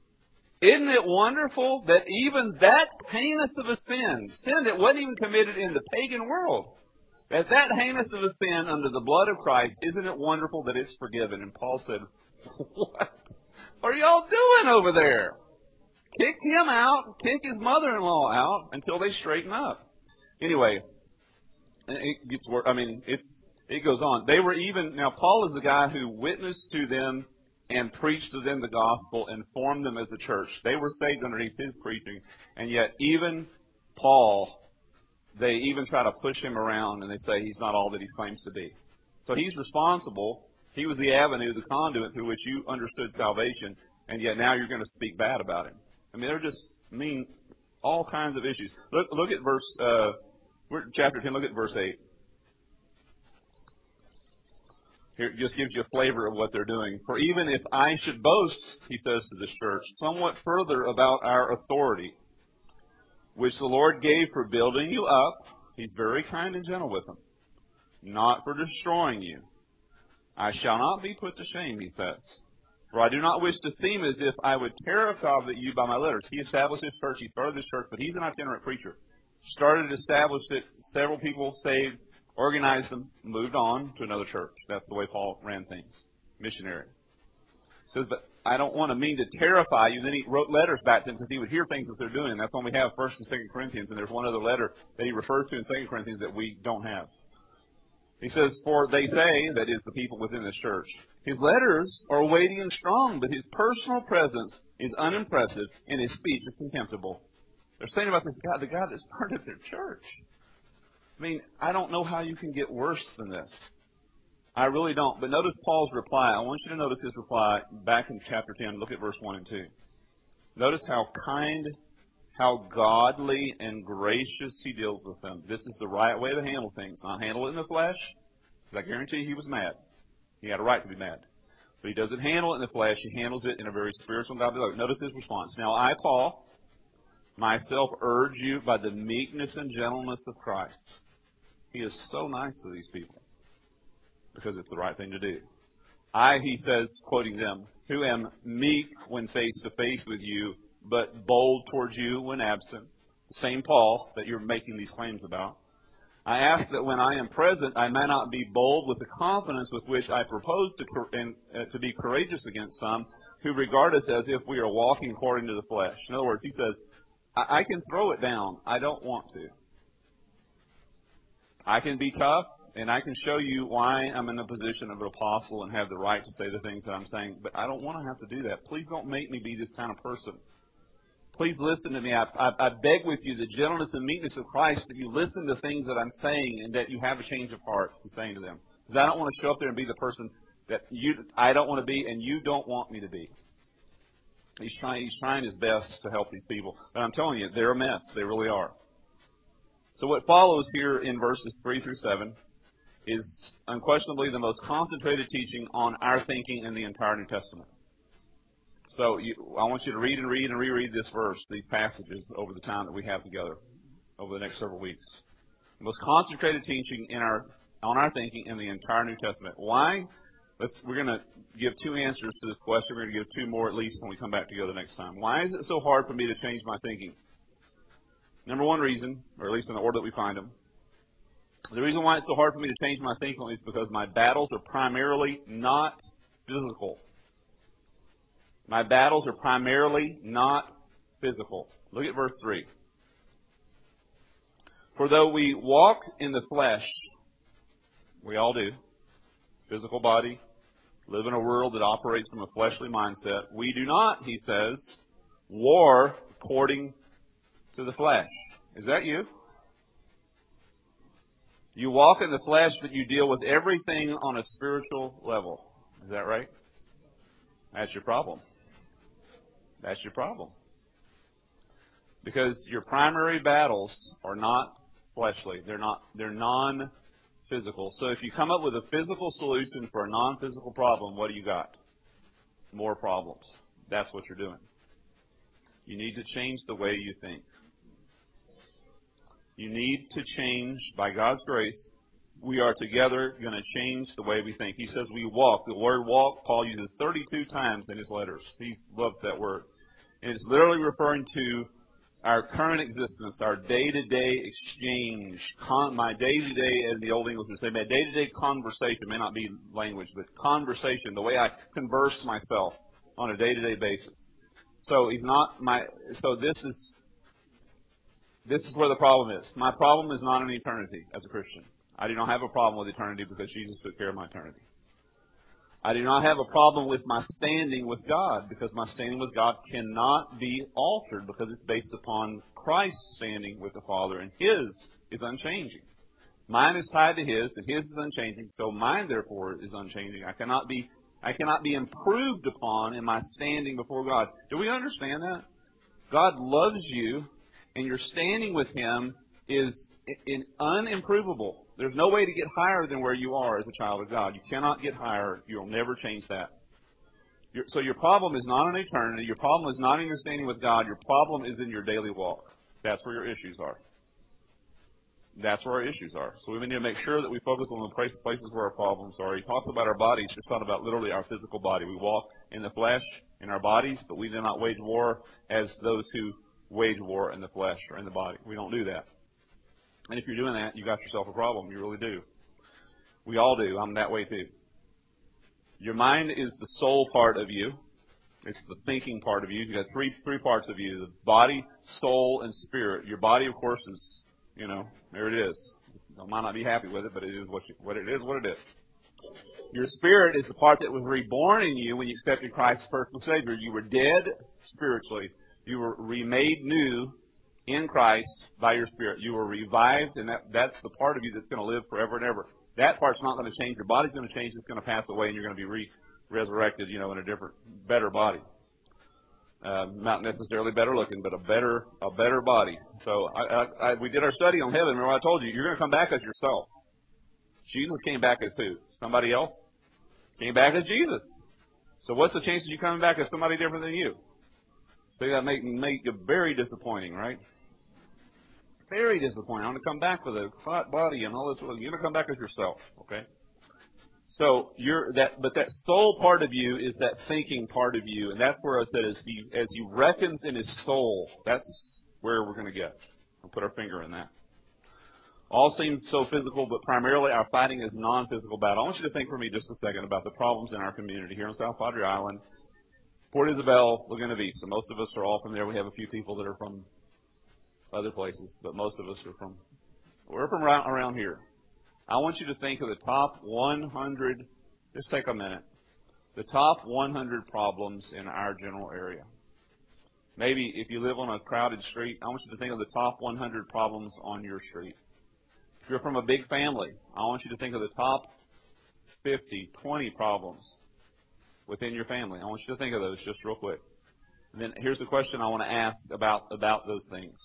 that even that heinous of a sin that wasn't even committed in the pagan world, that heinous of a sin under the blood of Christ, isn't it wonderful that it's forgiven? And Paul said, what are y'all doing over there? Kick him out, kick his mother-in-law out until they straighten up. Anyway, it gets worse. It goes on. Now Paul is the guy who witnessed to them and preached to them the gospel and formed them as a church. They were saved underneath his preaching, and yet even Paul, they even try to push him around, and they say he's not all that he claims to be. So he's responsible. He was the avenue, the conduit through which you understood salvation, and yet now you're going to speak bad about him. They're just all kinds of issues. Look at chapter 10, look at verse 8. Here it just gives you a flavor of what they're doing. For even if I should boast, he says to this church, somewhat further about our authority, which the Lord gave for building you up, he's very kind and gentle with them, not for destroying you. I shall not be put to shame, he says. For I do not wish to seem as if I would terrify you by my letters. He established this church. He started this church, but he's an itinerant preacher. Started, established it. Several people saved, organized them, moved on to another church. That's the way Paul ran things. Missionary. He says, but I don't want to mean to terrify you. Then he wrote letters back to them because he would hear things that they're doing. And that's when we have 1st and 2nd Corinthians. And there's one other letter that he refers to in 2 Corinthians that we don't have. He says, for they say, that is the people within this church, his letters are weighty and strong, but his personal presence is unimpressive and his speech is contemptible. They're saying about this guy, the guy that started their church. I mean, I don't know how you can get worse than this. I really don't. But notice Paul's reply. I want you to notice his reply back in chapter 10. Look at verse 1 and 2. Notice how kind, how godly and gracious he deals with them. This is the right way to handle things. Not handle it in the flesh, because I guarantee you he was mad. He had a right to be mad. But he doesn't handle it in the flesh. He handles it in a very spiritual and godly way. Notice his response. Now I, Paul, myself urge you by the meekness and gentleness of Christ. He is so nice to these people because it's the right thing to do. I, he says, quoting them, who am meek when face to face with you, but bold towards you when absent. The same Paul that you're making these claims about. I ask that when I am present, I may not be bold with the confidence with which I propose to be courageous against some who regard us as if we are walking according to the flesh. In other words, he says, I can throw it down. I don't want to. I can be tough, and I can show you why I'm in the position of an apostle and have the right to say the things that I'm saying, but I don't want to have to do that. Please don't make me be this kind of person. Please listen to me. I beg with you the gentleness and meekness of Christ that you listen to things that I'm saying and that you have a change of heart in saying to them. Because I don't want to show up there and be the person that I don't want to be and you don't want me to be. He's trying his best to help these people. But I'm telling you, they're a mess. They really are. So what follows here in verses 3 through 7 is unquestionably the most concentrated teaching on our thinking in the entire New Testament. So I want you to read and read and reread this verse, these passages, over the time that we have together over the next several weeks. The most concentrated teaching on our thinking in the entire New Testament. Why? We're going to give two answers to this question. We're going to give two more at least when we come back together next time. Why is it so hard for me to change my thinking? Number one reason, or at least in the order that we find them, the reason why it's so hard for me to change my thinking is because my battles are primarily not physical. My battles are primarily not physical. Look at verse 3. For though we walk in the flesh, we all do, physical body, live in a world that operates from a fleshly mindset, we do not, he says, war according to the flesh. Is that you? You walk in the flesh, but you deal with everything on a spiritual level. Is that right? That's your problem. That's your problem. Because your primary battles are not fleshly. They're non-physical. So if you come up with a physical solution for a non-physical problem, what do you got? More problems. That's what you're doing. You need to change the way you think. You need to change, by God's grace, we are together going to change the way we think. He says we walk. The word walk, Paul uses 32 times in his letters. He loves that word. And it's literally referring to our current existence, our day-to-day exchange. My day-to-day, as the Old English would say, my day-to-day conversation, may not be language, but conversation, the way I converse myself on a day-to-day basis. So this is where the problem is. My problem is not in eternity as a Christian. I do not have a problem with eternity because Jesus took care of my eternity. I do not have a problem with my standing with God because my standing with God cannot be altered because it's based upon Christ's standing with the Father, and His is unchanging. Mine is tied to His, and His is unchanging, so mine, therefore, is unchanging. I cannot be improved upon in my standing before God. Do we understand that? God loves you, and your standing with Him is unimprovable. There's no way to get higher than where you are as a child of God. You cannot get higher. You'll never change that. So your problem is not in eternity. Your problem is not in your standing with God. Your problem is in your daily walk. That's where your issues are. That's where our issues are. So we need to make sure that we focus on the places where our problems are. He talks about our bodies. Just thought about literally our physical body. We walk in the flesh, in our bodies, but we do not wage war as those who wage war in the flesh or in the body. We don't do that. And if you're doing that, you got yourself a problem. You really do. We all do. I'm that way too. Your mind is the soul part of you. It's the thinking part of you. You've got three parts of you: the body, soul, and spirit. Your body, of course, is, there it is. I might not be happy with it, but it is what it is. Your spirit is the part that was reborn in you when you accepted Christ as personal Savior. You were dead spiritually. You were remade new in Christ by your spirit. You were revived, and that's the part of you that's going to live forever and ever. That part's not going to change. Your body's going to change. It's going to pass away, and you're going to be resurrected, in a different, better body. Not necessarily better looking, but a better body. So we did our study on heaven. Remember what I told you? You're going to come back as yourself. Jesus came back as who? Somebody else? Came back as Jesus. So what's the chances of you coming back as somebody different than you? So that make it very disappointing, right? Very disappointing. I'm going to come back with a hot body and all this. You're going to come back as yourself, okay? So but that soul part of you is that thinking part of you, and that's where I said as he reckons in his soul, that's where we're going to get. We'll put our finger in that. All seems so physical, but primarily our fighting is non-physical battle. I want you to think for me just a second about the problems in our community here on South Padre Island, Port Isabel, Laguna Vista. Most of us are all from there. We have a few people that are from other places, but most of us we're from around here. I want you to think of the top 100, just take a minute, the top 100 problems in our general area. Maybe if you live on a crowded street, I want you to think of the top 100 problems on your street. If you're from a big family, I want you to think of the top 50, 20 problems within your family. I want you to think of those just real quick. And then here's the question I want to ask about those things.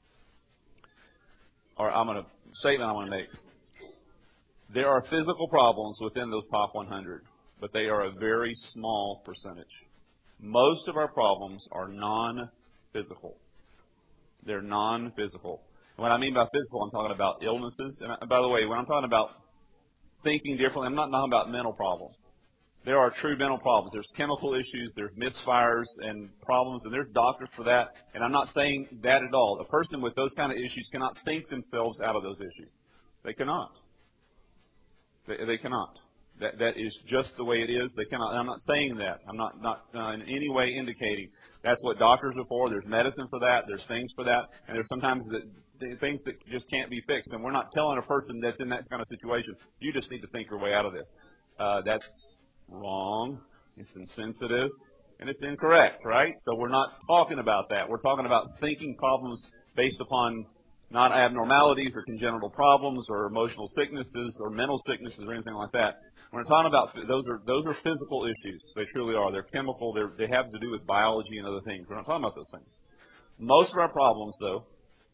Or statement I want to make. There are physical problems within those top 100, but they are a very small percentage. Most of our problems are non-physical. They're non-physical. And what I mean by physical, I'm talking about illnesses. And by the way, when I'm talking about thinking differently, I'm not talking about mental problems. There are true mental problems. There's chemical issues, there's misfires and problems, and there's doctors for that. And I'm not saying that at all. A person with those kind of issues cannot think themselves out of those issues. They cannot. They cannot. That is just the way it is. They cannot. And I'm not saying that. I'm not in any way indicating that's what doctors are for. There's medicine for that. There's things for that. And there's sometimes things that just can't be fixed. And we're not telling a person that's in that kind of situation, you just need to think your way out of this. That's wrong. It's insensitive. And it's incorrect, right? So we're not talking about that. We're talking about thinking problems based upon not abnormalities or congenital problems or emotional sicknesses or mental sicknesses or anything like that. When we're talking about those are physical issues. They truly are. They're chemical. They have to do with biology and other things. We're not talking about those things. Most of our problems, though,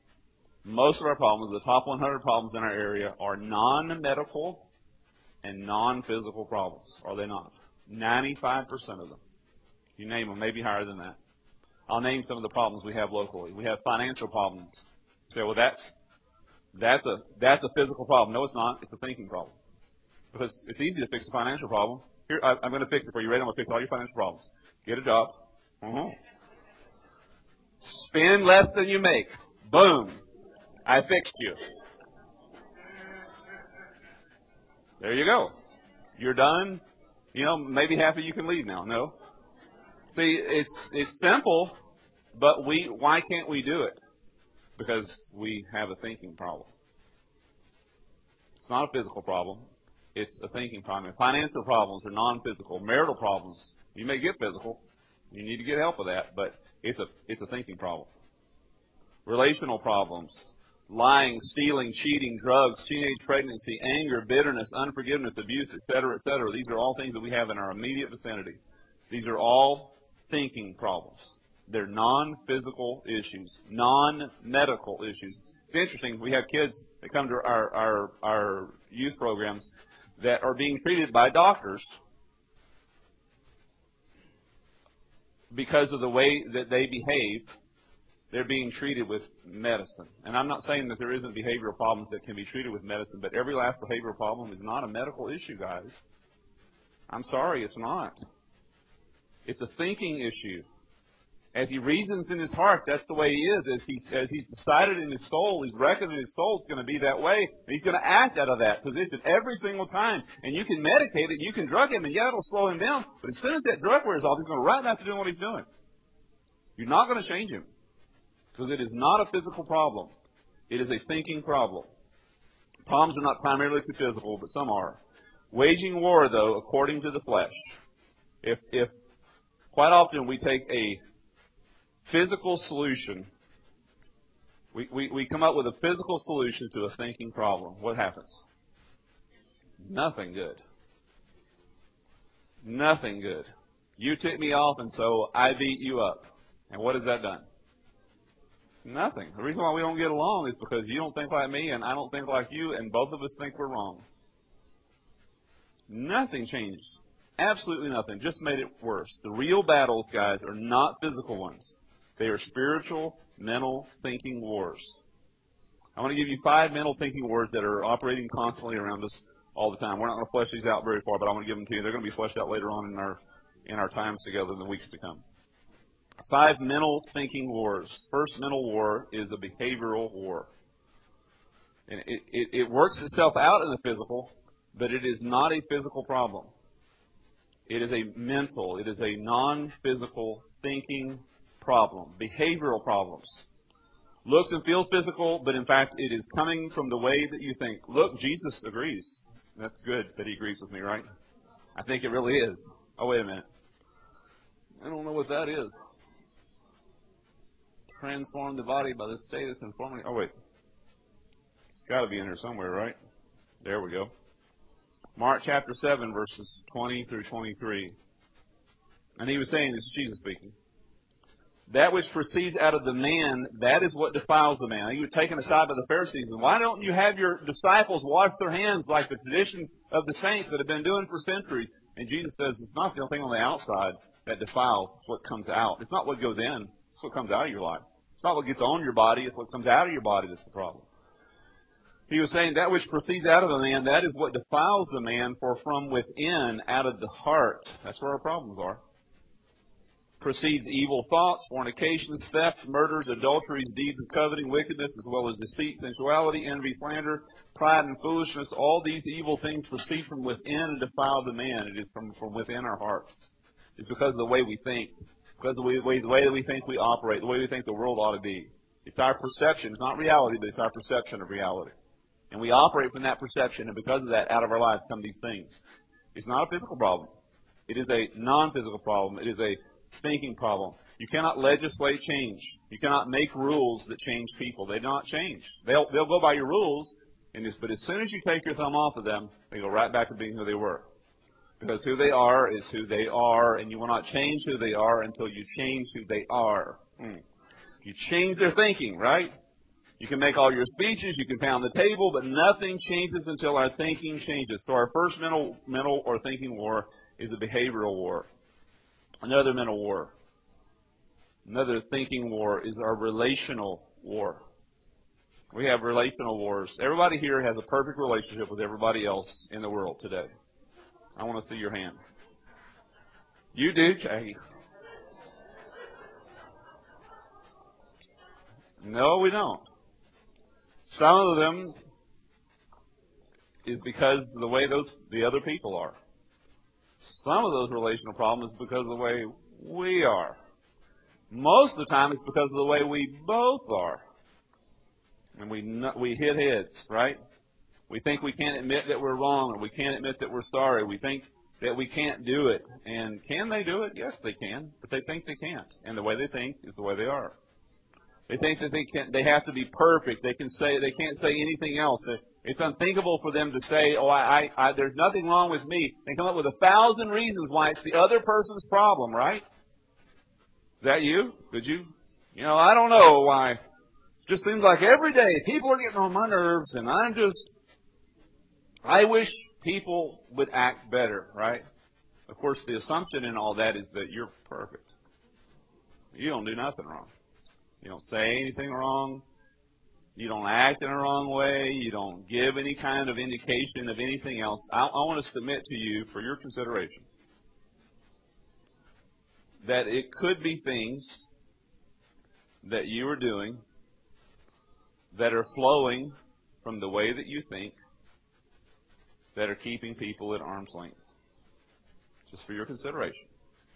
the top 100 problems in our area are non-medical and non-physical problems. Are they not? 95% of them. You name them, maybe higher than that. I'll name some of the problems we have locally. We have financial problems. You say, well, that's a physical problem. No, it's not. It's a thinking problem. Because it's easy to fix a financial problem. Here, I'm going to fix it for you. Ready? I'm going to fix all your financial problems. Get a job. Spend less than you make. Boom. I fixed you. There you go. You're done. Maybe half of you can leave now. No. See, it's simple, but why can't we do it? Because we have a thinking problem. It's not a physical problem. It's a thinking problem. Financial problems are non-physical. Marital problems, you may get physical. You need to get help with that, but it's a thinking problem. Relational problems, lying, stealing, cheating, drugs, teenage pregnancy, anger, bitterness, unforgiveness, abuse, etc., etc. These are all things that we have in our immediate vicinity. These are all thinking problems. They're non-physical issues, non-medical issues. It's interesting. We have kids that come to our youth programs that are being treated by doctors because of the way that they behave. They're being treated with medicine. And I'm not saying that there isn't behavioral problems that can be treated with medicine, but every last behavioral problem is not a medical issue, guys. I'm sorry, it's not. It's a thinking issue. As he reasons in his heart, that's the way he is. As he's decided in his soul, he's reckoned in his soul it's going to be that way, and he's going to act out of that position every single time. And you can medicate it, you can drug him, and yeah, it'll slow him down. But as soon as that drug wears off, he's going to right back to doing what he's doing. You're not going to change him. Because it is not a physical problem. It is a thinking problem. Problems are not primarily physical, but some are. Waging war, though, according to the flesh. If quite often we take a physical solution, we come up with a physical solution to a thinking problem, what happens? Nothing good. Nothing good. You tick me off, and so I beat you up. And what has that done? Nothing. The reason why we don't get along is because you don't think like me and I don't think like you, and both of us think we're wrong. Nothing changed. Absolutely nothing. Just made it worse. The real battles, guys, are not physical ones. They are spiritual, mental thinking wars. I want to give you 5 mental thinking wars that are operating constantly around us all the time. We're not going to flesh these out very far, but I want to give them to you. They're going to be fleshed out later on in our times together in the weeks to come. 5 mental thinking wars. First mental war is a behavioral war. And it works itself out in the physical, but it is not a physical problem. It is a mental, it is a non-physical thinking problem. Behavioral problems. Looks and feels physical, but in fact it is coming from the way that you think. Look, Jesus agrees. That's good that he agrees with me, right? I think it really is. Oh, wait a minute. I don't know what that is. Transform the body by the state of conformity. Oh, wait. It's got to be in here somewhere, right? There we go. Mark chapter 7, verses 20 through 23. And he was saying, this is Jesus speaking, that which proceeds out of the man, that is what defiles the man. He was taken aside by the Pharisees. And why don't you have your disciples wash their hands like the traditions of the saints that have been doing for centuries? And Jesus says it's not the only thing on the outside that defiles. It's what comes out. It's not what goes in. It's what comes out of your life. It's not what gets on your body. It's what comes out of your body that's the problem. He was saying that which proceeds out of a man, that is what defiles the man, for from within, out of the heart, that's where our problems are, proceeds evil thoughts, fornications, thefts, murders, adulteries, deeds of coveting, wickedness, as well as deceit, sensuality, envy, slander, pride, and foolishness. All these evil things proceed from within and defile the man. It is from within our hearts. It's because of the way we think. Because of the way that we think we operate, the way we think the world ought to be. It's our perception. It's not reality, but it's our perception of reality. And we operate from that perception, and because of that, out of our lives come these things. It's not a physical problem. It is a non-physical problem. It is a thinking problem. You cannot legislate change. You cannot make rules that change people. They do not change. They'll go by your rules, but as soon as you take your thumb off of them, they go right back to being who they were. Because who they are is who they are, and you will not change who they are until you change who they are. You change their thinking, right? You can make all your speeches, you can pound the table, but nothing changes until our thinking changes. So our first mental or thinking war is a behavioral war. Another mental war, another thinking war is our relational war. We have relational wars. Everybody here has a perfect relationship with everybody else in the world today. I want to see your hand. You do, Jay. No, we don't. Some of them is because of the way the other people are. Some of those relational problems is because of the way we are. Most of the time it's because of the way we both are. And we hit heads, right? We think we can't admit that we're wrong, or we can't admit that we're sorry. We think that we can't do it. And can they do it? Yes, they can. But they think they can't. And the way they think is the way they are. They think that they have to be perfect. They can't say anything else. It's unthinkable for them to say, there's nothing wrong with me. They come up with 1,000 reasons why it's the other person's problem, right? Is that you? Could you? I don't know why Just seems like every day people are getting on my nerves, and I wish people would act better, right? Of course, the assumption in all that is that you're perfect. You don't do nothing wrong. You don't say anything wrong. You don't act in a wrong way. You don't give any kind of indication of anything else. I want to submit to you for your consideration that it could be things that you are doing that are flowing from the way that you think that are keeping people at arm's length. Just for your consideration.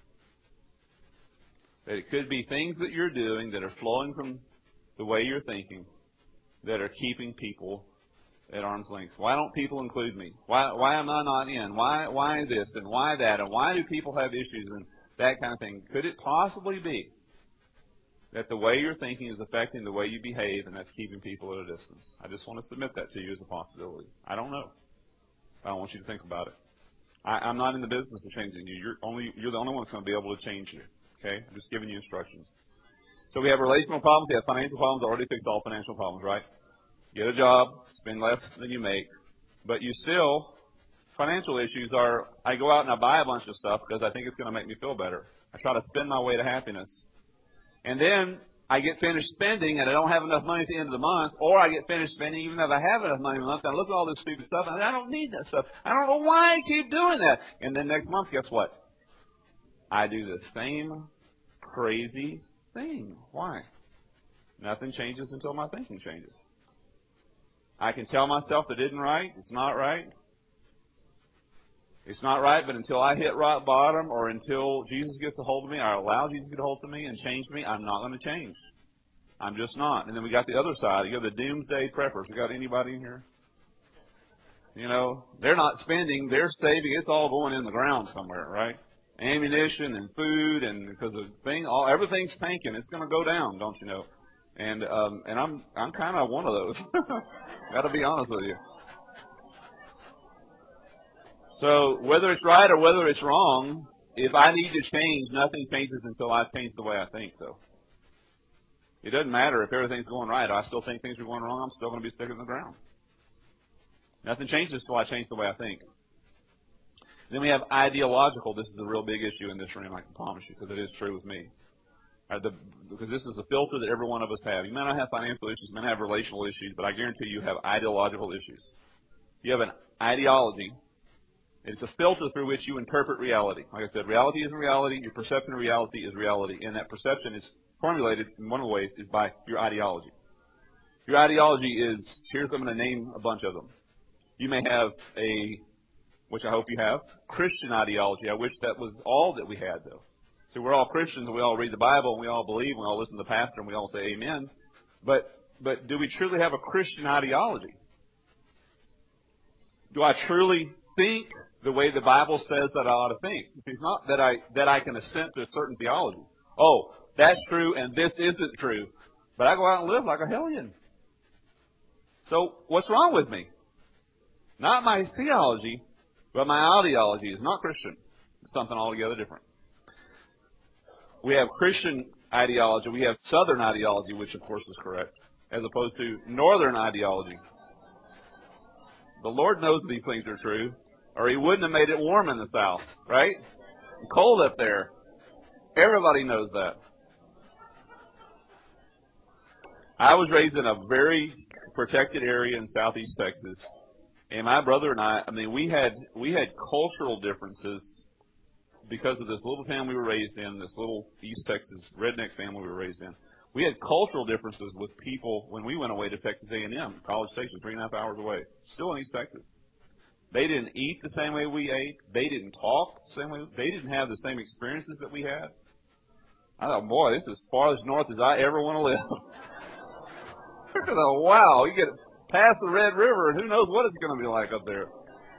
That it could be things that you're doing that are flowing from the way you're thinking that are keeping people at arm's length. Why don't people include me? Why am I not in? Why this and why that? And why do people have issues and that kind of thing? Could it possibly be that the way you're thinking is affecting the way you behave, and that's keeping people at a distance? I just want to submit that to you as a possibility. I don't know. I don't want you to think about it. I'm not in the business of changing you. You're the only one that's going to be able to change you. Okay? I'm just giving you instructions. So we have relational problems. We have financial problems. I already fixed all financial problems, right? Get a job, spend less than you make, but you still, financial issues are, I go out and I buy a bunch of stuff because I think it's going to make me feel better. I try to spend my way to happiness. And then I get finished spending and I don't have enough money at the end of the month, or I get finished spending even if I have enough money in the month, and I look at all this stupid stuff and I don't need that stuff. I don't know why I keep doing that. And then next month, guess what? I do the same crazy thing. Why? Nothing changes until my thinking changes. I can tell myself that isn't right. It's not right. It's not right, but until I hit rock bottom or until Jesus gets a hold of me, or I allow Jesus to get a hold of me and change me, I'm not going to change. I'm just not. And then we got the other side. You got the doomsday preppers. We got anybody in here? You know, they're not spending. They're saving. It's all going in the ground somewhere, right? Ammunition and food, and because everything's tanking. It's going to go down, don't you know? And I'm kind of one of those. Got to be honest with you. So whether it's right or whether it's wrong, if I need to change, nothing changes until I change the way I think, though. It doesn't matter if everything's going right. I still think things are going wrong. I'm still going to be sticking in the ground. Nothing changes until I change the way I think. Then we have ideological. This is a real big issue in this room, I can promise you, because it is true with me. Because this is a filter that every one of us have. You may not have financial issues, you may not have relational issues, but I guarantee you have ideological issues. You have an ideology. It's a filter through which you interpret reality. Like I said, reality isn't reality. Your perception of reality is reality. And that perception is formulated in one of the ways is by your ideology. Your ideology is, I'm going to name a bunch of them. You may have which I hope you have, Christian ideology. I wish that was all that we had, though. So we're all Christians, and we all read the Bible, and we all believe, and we all listen to the pastor, and we all say amen. But do we truly have a Christian ideology? Do I truly think the way the Bible says that I ought to think? It's not that I can assent to a certain theology. Oh, that's true, and this isn't true. But I go out and live like a hellion. So what's wrong with me? Not my theology, but my ideology is not Christian. It's something altogether different. We have Christian ideology. We have Southern ideology, which of course is correct, as opposed to Northern ideology. The Lord knows these things are true, or He wouldn't have made it warm in the South, right? Cold up there. Everybody knows that. I was raised in a very protected area in Southeast Texas, and my brother and I we had cultural differences because of this little town we were raised in, this little East Texas redneck family we were raised in. We had cultural differences with people when we went away to Texas A&M, College Station, 3.5 hours away, still in East Texas. They didn't eat the same way we ate. They didn't talk the same way. They didn't have the same experiences that we had. I thought, boy, this is as far as north as I ever want to live. I thought, wow, you get past the Red River, and who knows what it's going to be like up there.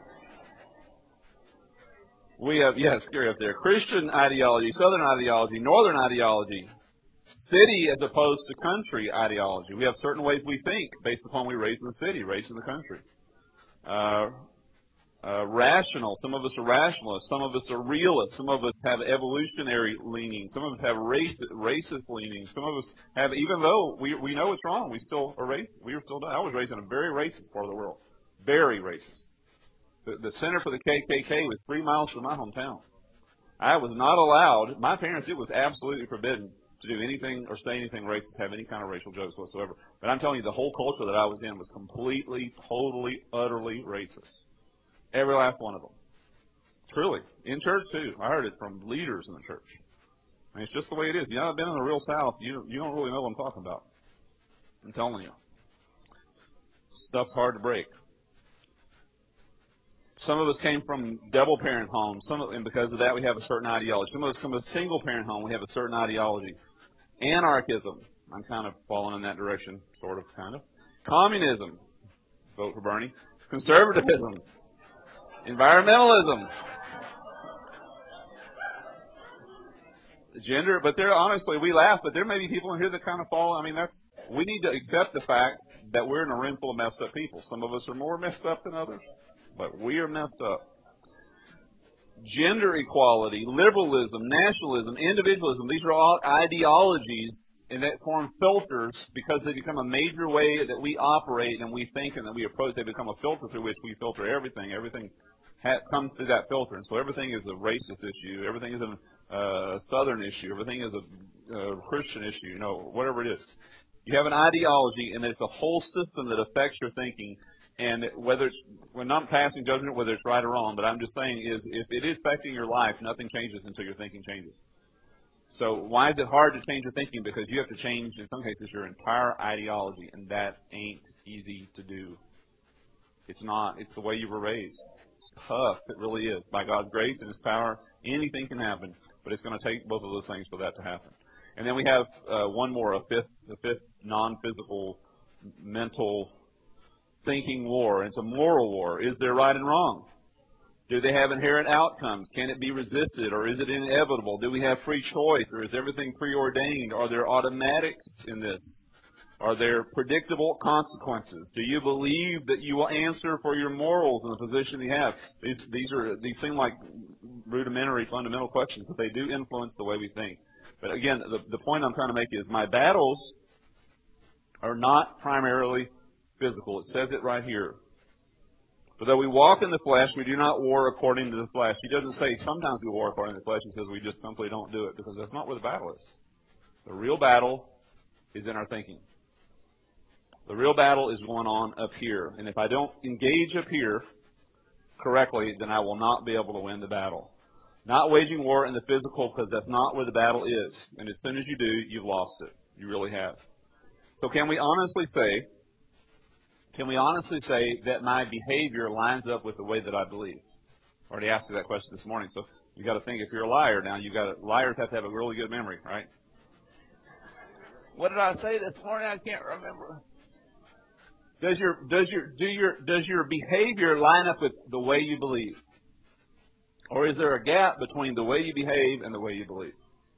We have, scary up there. Christian ideology, Southern ideology, Northern ideology, city as opposed to country ideology. We have certain ways we think based upon we raised in the city, raised in the country. rational. Some of us are rationalists. Some of us are realists. Some of us have evolutionary leanings. Some of us have racist leanings. Some of us have, even though we know it's wrong, we still are racist. I was raised in a very racist part of the world. Very racist. The center for the KKK was 3 miles from my hometown. I was not allowed, my parents, it was absolutely forbidden to do anything or say anything racist, have any kind of racial jokes whatsoever. But I'm telling you, the whole culture that I was in was completely, totally, utterly racist. Every last one of them. Truly. In church, too. I heard it from leaders in the church. I mean, it's just the way it is. You haven't been in the real South, you don't really know what I'm talking about. I'm telling you. Stuff's hard to break. Some of us came from double-parent homes, and because of that, we have a certain ideology. Some of us come from a single-parent home, we have a certain ideology. Anarchism. I'm kind of falling in that direction, sort of, kind of. Communism. Vote for Bernie. Conservatism. Environmentalism. Gender, but there, honestly, we laugh, but there may be people in here that kind of fall. I mean, we need to accept the fact that we're in a room full of messed up people. Some of us are more messed up than others, but we are messed up. Gender equality, liberalism, nationalism, individualism, these are all ideologies and that form filters because they become a major way that we operate and we think and that we approach. They become a filter through which we filter everything. Everything comes through that filter. And so everything is a racist issue. Everything is a Southern issue. Everything is a Christian issue, whatever it is. You have an ideology, and it's a whole system that affects your thinking. And we're not passing judgment whether it's right or wrong, but I'm just saying is if it is affecting your life, nothing changes until your thinking changes. So why is it hard to change your thinking? Because you have to change, in some cases, your entire ideology, and that ain't easy to do. It's not. It's the way you were raised. It's tough. It really is. By God's grace and His power, anything can happen, but it's going to take both of those things for that to happen. And then we have one more, the fifth non-physical, mental thinking war. It's a moral war. Is there right and wrong? Do they have inherent outcomes? Can it be resisted, or is it inevitable? Do we have free choice, or is everything preordained? Are there automatics in this? Are there predictable consequences? Do you believe that you will answer for your morals in the position you have? These seem like rudimentary, fundamental questions, but they do influence the way we think. But again, the point I'm trying to make is my battles are not primarily physical. It says it right here. For though we walk in the flesh, we do not war according to the flesh. He doesn't say sometimes we war according to the flesh. He says we just simply don't do it, because that's not where the battle is. The real battle is in our thinking. The real battle is going on up here. And if I don't engage up here correctly, then I will not be able to win the battle. Not waging war in the physical, because that's not where the battle is. And as soon as you do, you've lost it. You really have. So can we honestly say that my behavior lines up with the way that I believe? I already asked you that question this morning. So you've got to think, if you're a liar now, liars have to have a really good memory, right? What did I say this morning? I can't remember. Does your behavior line up with the way you believe? Or is there a gap between the way you behave and the way you believe?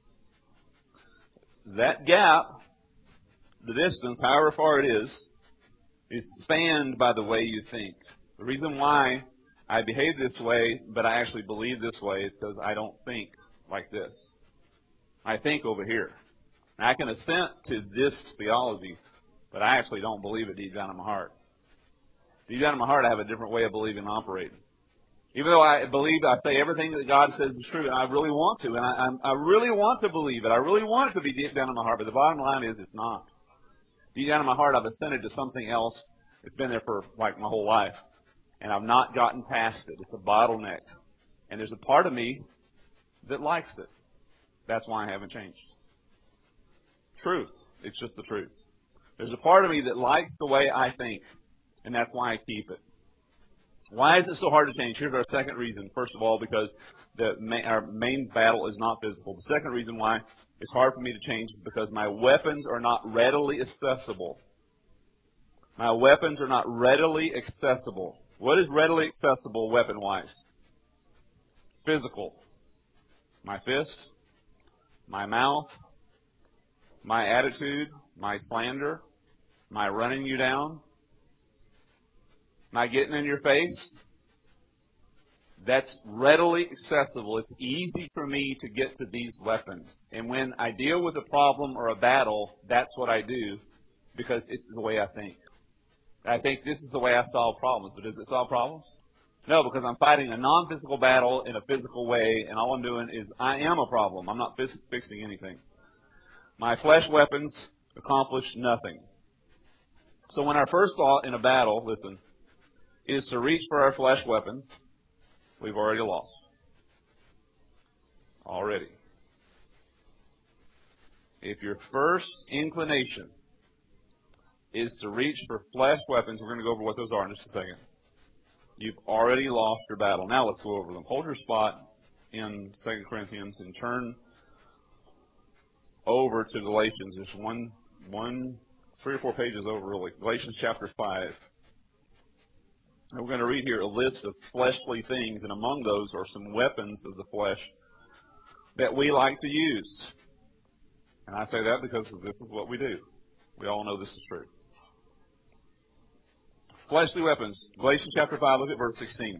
That gap, the distance, however far it is spanned by the way you think. The reason why I behave this way, but I actually believe this way, is because I don't think like this. I think over here. Now, I can assent to this theology, but I actually don't believe it deep down in my heart. Deep down in my heart, I have a different way of believing and operating. Even though I say everything that God says is true, and I really want to, and I really want to believe it. I really want it to be deep down in my heart, but the bottom line is it's not. Deep down in my heart, I've assented to something else. It's been there for like my whole life, and I've not gotten past it. It's a bottleneck, and there's a part of me that likes it. That's why I haven't changed. Truth. It's just the truth. There's a part of me that likes the way I think, and that's why I keep it. Why is it so hard to change? Here's our second reason. First of all, because our main battle is not physical. The second reason why it's hard for me to change is because my weapons are not readily accessible. My weapons are not readily accessible. What is readily accessible weapon-wise? Physical. My fist, my mouth, my attitude, my slander, my running you down, my getting in your face. That's readily accessible. It's easy for me to get to these weapons. And when I deal with a problem or a battle, that's what I do because it's the way I think. I think this is the way I solve problems. But does it solve problems? No, because I'm fighting a non-physical battle in a physical way, and all I'm doing is I am a problem. I'm not fixing anything. My flesh weapons accomplish nothing. So when our first thought in a battle, listen, is to reach for our flesh weapons, we've already lost. Already. If your first inclination is to reach for flesh weapons, we're going to go over what those are in just a second. You've already lost your battle. Now let's go over them. Hold your spot in 2 Corinthians and turn over to Galatians. Just one, 3 or 4 pages over, really. Galatians chapter 5. And we're going to read here a list of fleshly things, and among those are some weapons of the flesh that we like to use. And I say that because this is what we do. We all know this is true. Fleshly weapons. Galatians chapter 5, look at verse 16.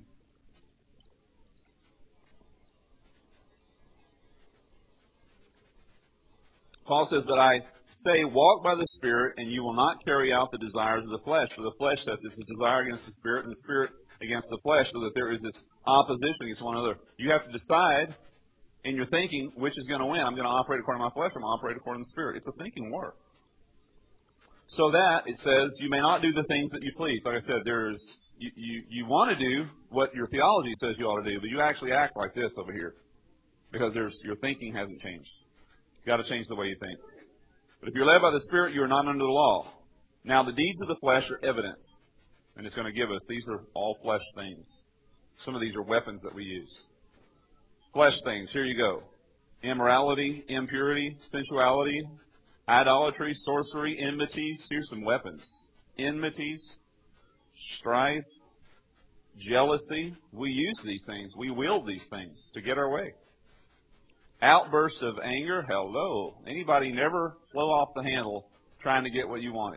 Paul says, "But I say, walk by the Spirit, and you will not carry out the desires of the flesh. For the flesh says it's a desire against the Spirit, and the Spirit against the flesh, so that there is this opposition against one another." You have to decide in your thinking which is going to win. I'm going to operate according to my flesh, or I'm going to operate according to the Spirit. It's a thinking work. So that, it says, you may not do the things that you please. Like I said, you want to do what your theology says you ought to do, but you actually act like this over here because your thinking hasn't changed. You've got to change the way you think. But if you're led by the Spirit, you are not under the law. Now, the deeds of the flesh are evident, and it's going to give us, these are all flesh things. Some of these are weapons that we use. Flesh things, here you go. Immorality, impurity, sensuality, idolatry, sorcery, enmities. Here's some weapons. Enmities, strife, jealousy. We use these things. We wield these things to get our way. Outbursts of anger. Hello. Anybody never flow off the handle trying to get what you wanted?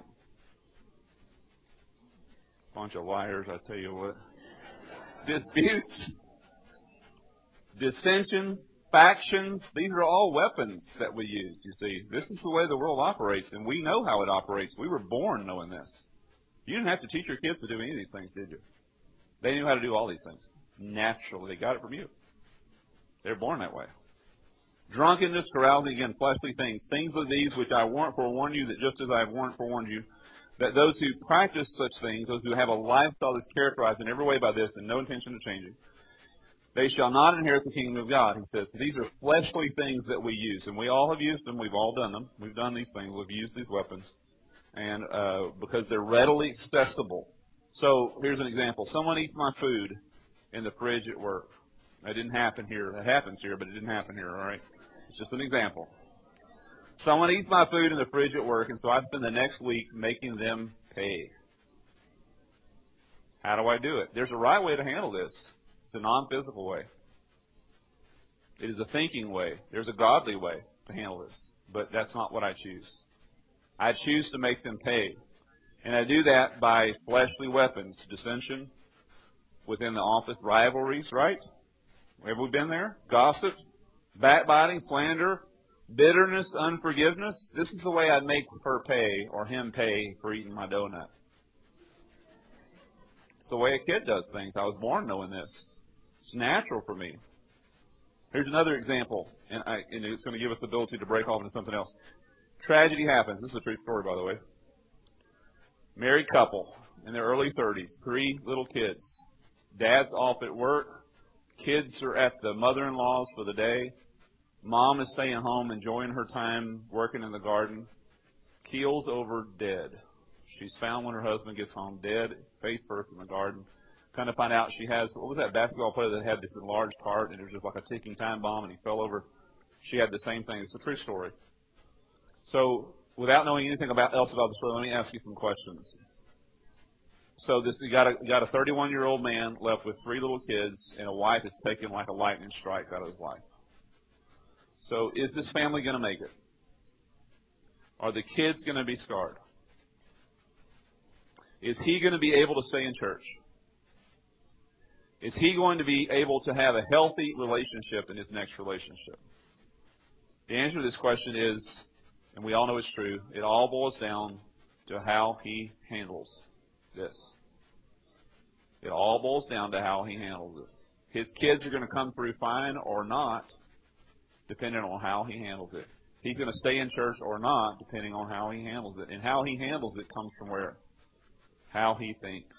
Bunch of liars, I tell you what. Disputes, dissensions, factions, these are all weapons that we use, you see. This is the way the world operates, and we know how it operates. We were born knowing this. You didn't have to teach your kids to do any of these things, did you? They knew how to do all these things. Naturally, they got it from you. They're born that way. Drunkenness, carousing, again, fleshly things. Things of these which I forewarn you, that just as I have forewarned you, that those who practice such things, those who have a lifestyle that's characterized in every way by this and no intention of changing, they shall not inherit the kingdom of God, he says. These are fleshly things that we use, and we all have used them. We've all done them. We've done these things. We've used these weapons, and because they're readily accessible. So here's an example. Someone eats my food in the fridge at work. That didn't happen here. It happens here, but it didn't happen here, all right? It's just an example. Someone eats my food in the fridge at work, and so I spend the next week making them pay. How do I do it? There's a right way to handle this. It's a non-physical way. It is a thinking way. There's a godly way to handle this. But that's not what I choose. I choose to make them pay. And I do that by fleshly weapons. Dissension within the office, rivalries, right? Have we been there? Gossip, backbiting, slander, bitterness, unforgiveness. This is the way I make her pay or him pay for eating my donut. It's the way a kid does things. I was born knowing this. It's natural for me. Here's another example, and it's going to give us the ability to break off into something else. Tragedy happens. This is a true story, by the way. Married couple in their early 30s, 3 little kids. Dad's off at work. Kids are at the mother-in-law's for the day. Mom is staying home, enjoying her time working in the garden. Keels over dead. She's found when her husband gets home, dead, face first in the garden. Kind of find out she has, what was that basketball player that had this enlarged heart, and it was just like a ticking time bomb, and he fell over. She had the same thing. It's a true story. So, without knowing anything else about the story, let me ask you some questions. So, you got a 31-year-old man left with 3 little kids, and a wife is taken like a lightning strike out of his life. So, is this family going to make it? Are the kids going to be scarred? Is he going to be able to stay in church? Is he going to be able to have a healthy relationship in his next relationship? The answer to this question is, and we all know it's true, it all boils down to how he handles this. It all boils down to how he handles it. His kids are going to come through fine or not, depending on how he handles it. He's going to stay in church or not, depending on how he handles it. And how he handles it comes from where? How he thinks.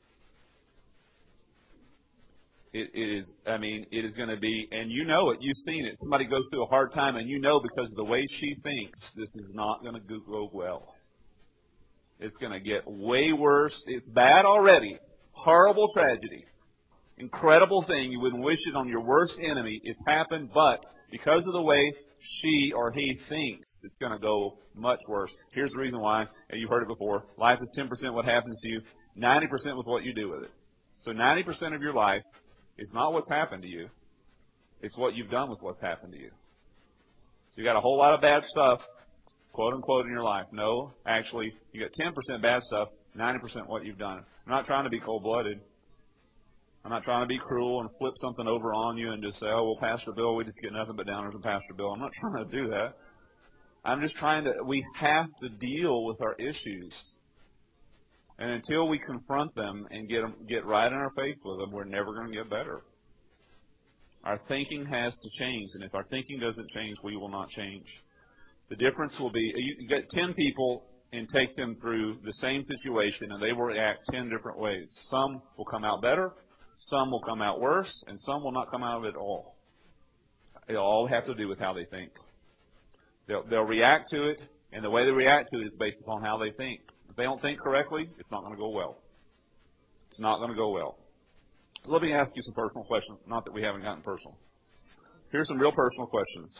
It is going to be, and you know it, you've seen it. Somebody goes through a hard time, and you know because of the way she thinks, this is not going to go well. It's going to get way worse. It's bad already. Horrible tragedy. Incredible thing. You wouldn't wish it on your worst enemy. It's happened, but because of the way she or he thinks, it's going to go much worse. Here's the reason why. And you've heard it before. Life is 10% what happens to you, 90% with what you do with it. So 90% of your life is not what's happened to you. It's what you've done with what's happened to you. So you got a whole lot of bad stuff, quote unquote, in your life. No, actually, you got 10% bad stuff, 90% what you've done. I'm not trying to be cold-blooded. I'm not trying to be cruel and flip something over on you and just say, oh, well, Pastor Bill, we just get nothing but downers from Pastor Bill. I'm not trying to do that. I'm just trying to, we have to deal with our issues. And until we confront them and get right in our face with them, we're never going to get better. Our thinking has to change. And if our thinking doesn't change, we will not change. The difference will be, you get 10 people and take them through the same situation, and they will react 10 different ways. Some will come out better. Some will come out worse, and some will not come out of it at all. It'll all have to do with how they think. They'll react to it, and the way they react to it is based upon how they think. If they don't think correctly, it's not going to go well. It's not going to go well. Let me ask you some personal questions. Not that we haven't gotten personal. Here's some real personal questions.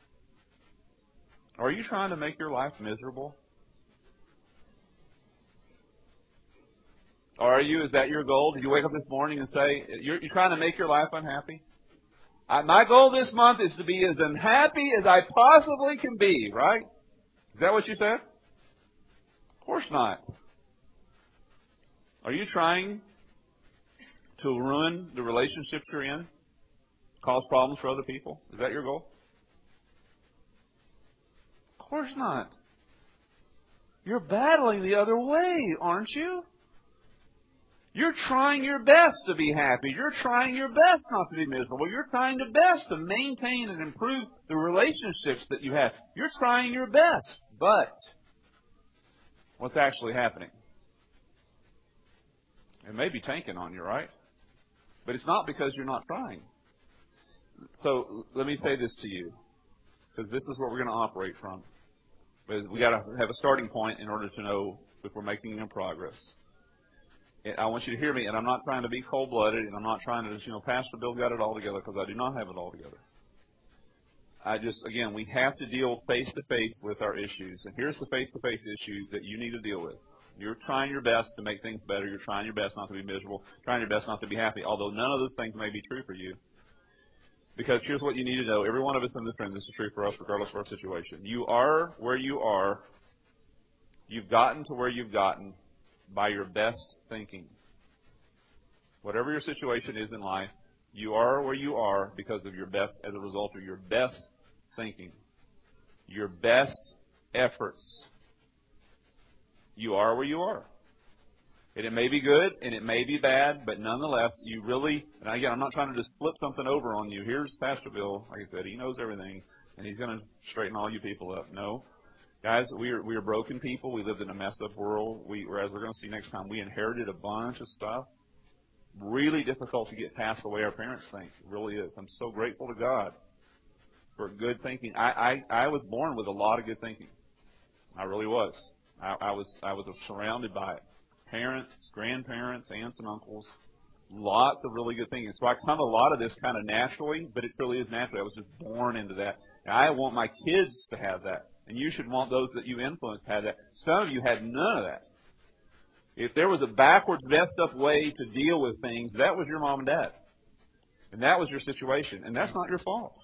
Are you trying to make your life miserable? Are you? Is that your goal? Did you wake up this morning and say, you're trying to make your life unhappy? My goal this month is to be as unhappy as I possibly can be, right? Is that what you said? Of course not. Are you trying to ruin the relationships you're in? Cause problems for other people? Is that your goal? Of course not. You're battling the other way, aren't you? You're trying your best to be happy. You're trying your best not to be miserable. You're trying your best to maintain and improve the relationships that you have. You're trying your best. But what's actually happening? It may be tanking on you, right? But it's not because you're not trying. So let me say this to you, because this is what we're going to operate from. We got to have a starting point in order to know if we're making any progress. I want you to hear me, and I'm not trying to be cold-blooded, and I'm not trying to just, Pastor Bill got it all together, because I do not have it all together. Again, we have to deal face-to-face with our issues. And here's the face-to-face issue that you need to deal with. You're trying your best to make things better. You're trying your best not to be miserable. Trying your best not to be happy, although none of those things may be true for you. Because here's what you need to know. Every one of us in this room, this is true for us regardless of our situation. You are where you are. You've gotten to where you've gotten by your best thinking. Whatever your situation is in life, you are where you are because of your best, as a result of your best thinking, your best efforts. You are where you are. And it may be good and it may be bad, but nonetheless, you really, and again, I'm not trying to just flip something over on you. Here's Pastor Bill. Like I said, he knows everything, and he's going to straighten all you people up. No. Guys, we are broken people. We lived in a messed up world. As we're going to see next time, we inherited a bunch of stuff. Really difficult to get past the way our parents think. It really is. I'm so grateful to God for good thinking. I was born with a lot of good thinking. I really was. I was surrounded by it. Parents, grandparents, aunts and uncles. Lots of really good thinking. So I come a lot of this kind of naturally, but it really is naturally. I was just born into that. And I want my kids to have that. And you should want those that you influence to have that. Some of you had none of that. If there was a backwards, messed up way to deal with things, that was your mom and dad. And that was your situation. And that's not your fault.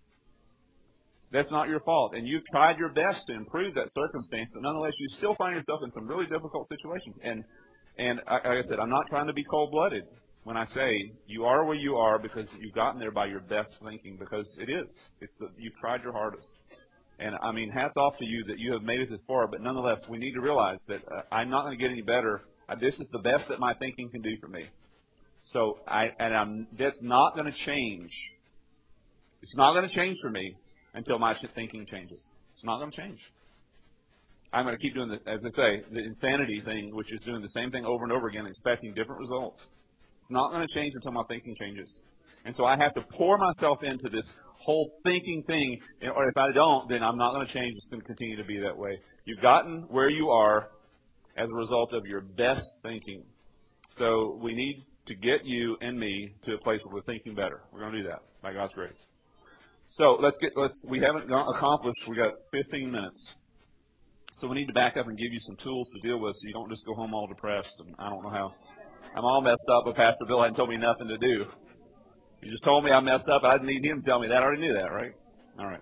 That's not your fault. And you've tried your best to improve that circumstance, but nonetheless, you still find yourself in some really difficult situations. And like I said, I'm not trying to be cold-blooded. when I say you are where you are because you've gotten there by your best thinking, because it is. You've tried your hardest. And, I mean, hats off to you that you have made it this far, but nonetheless, we need to realize that I'm not going to get any better. This is the best that my thinking can do for me. So, that's not going to change. It's not going to change for me until my thinking changes. It's not going to change. I'm going to keep doing, as I say, the insanity thing, which is doing the same thing over and over again, expecting different results. It's not going to change until my thinking changes. And so I have to pour myself into this whole thinking thing, or if I don't, then I'm not going to change. It's going to continue to be that way. You've gotten where you are as a result of your best thinking. So we need to get you and me to a place where we're thinking better. We're going to do that by God's grace. So we haven't accomplished, we got 15 minutes. So we need to back up and give you some tools to deal with so you don't just go home all depressed. And I don't know how. I'm all messed up, but Pastor Bill hadn't told me nothing to do. He just told me I messed up. I didn't need him to tell me that. I already knew that, right? All right.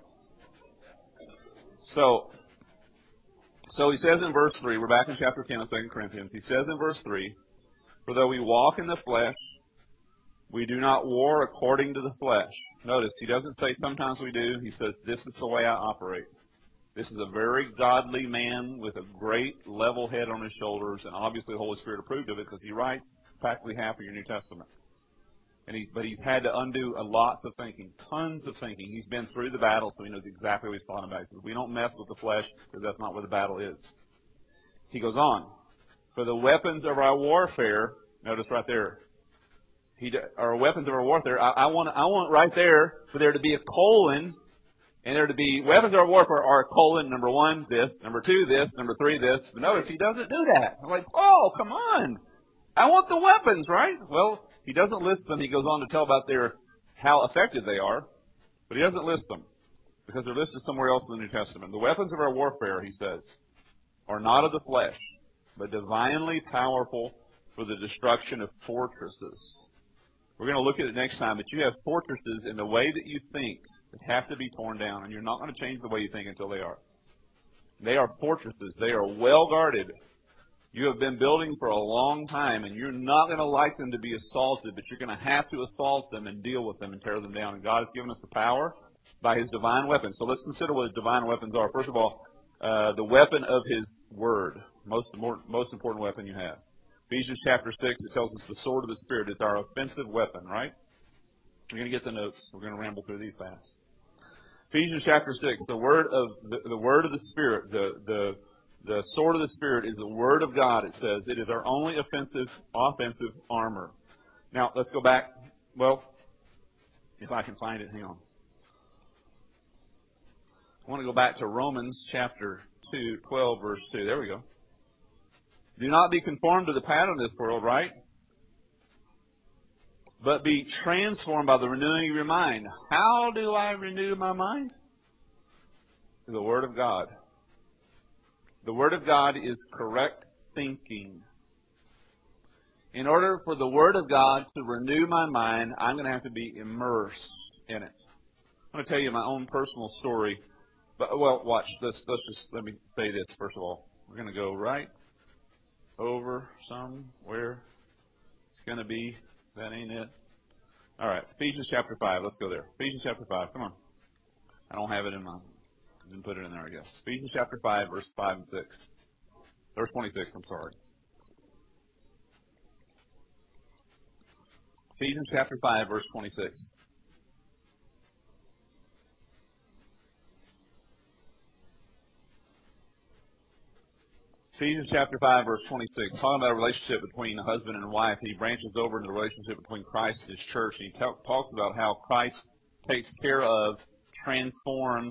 So he says in verse 3, we're back in chapter 10 of 2 Corinthians. He says in verse 3, for though we walk in the flesh, we do not war according to the flesh. Notice, he doesn't say sometimes we do. He says, this is the way I operate. This is a very godly man with a great level head on his shoulders, and obviously the Holy Spirit approved of it because he writes practically half of your New Testament. But he's had to undo lots of thinking, tons of thinking. He's been through the battle, so he knows exactly what he's talking about. He says, we don't mess with the flesh because that's not where the battle is. He goes on, for the weapons of our warfare, notice right there, our weapons of our warfare, I want right there for there to be a colon, and there to be weapons of our warfare are colon, number 1, this, number 2, this, number 3, this. But notice he doesn't do that. I'm like, oh, come on. I want the weapons, right? Well, he doesn't list them. He goes on to tell about how effective they are, but he doesn't list them because they're listed somewhere else in the New Testament. The weapons of our warfare, he says, are not of the flesh, but divinely powerful for the destruction of fortresses. We're going to look at it next time, but you have fortresses in the way that you think that have to be torn down, and you're not going to change the way you think until they are. They are fortresses. They are well guarded. You have been building for a long time, and you're not going to like them to be assaulted, but you're going to have to assault them and deal with them and tear them down. And God has given us the power by His divine weapons. So let's consider what His divine weapons are. First of all, the weapon of His Word, most important weapon you have. Ephesians chapter 6, it tells us the sword of the Spirit is our offensive weapon, right? You're going to get the notes. We're going to ramble through these fast. Ephesians chapter 6, the word of the Spirit, the sword of the Spirit is the Word of God, it says. It is our only offensive armor. Now, let's go back. Well, if I can find it, hang on. I want to go back to Romans chapter 12, verse 2. There we go. Do not be conformed to the pattern of this world, right? But be transformed by the renewing of your mind. How do I renew my mind? The Word of God. The Word of God is correct thinking. In order for the Word of God to renew my mind, I'm going to have to be immersed in it. I'm going to tell you my own personal story. But, well, watch. Let me say this first of all. We're going to go right over somewhere. It's going to be, that ain't it. All right, Ephesians chapter 5. Let's go there. Ephesians chapter 5. Come on. I don't have it in my, I didn't put it in there, I guess. Ephesians chapter 5, verse 5 and 6. Verse 26, I'm sorry. Ephesians chapter 5, verse 26. Ephesians chapter 5, verse 26, talking about a relationship between a husband and wife. He branches over into the relationship between Christ and His church. And he talks about how Christ takes care of, transforms,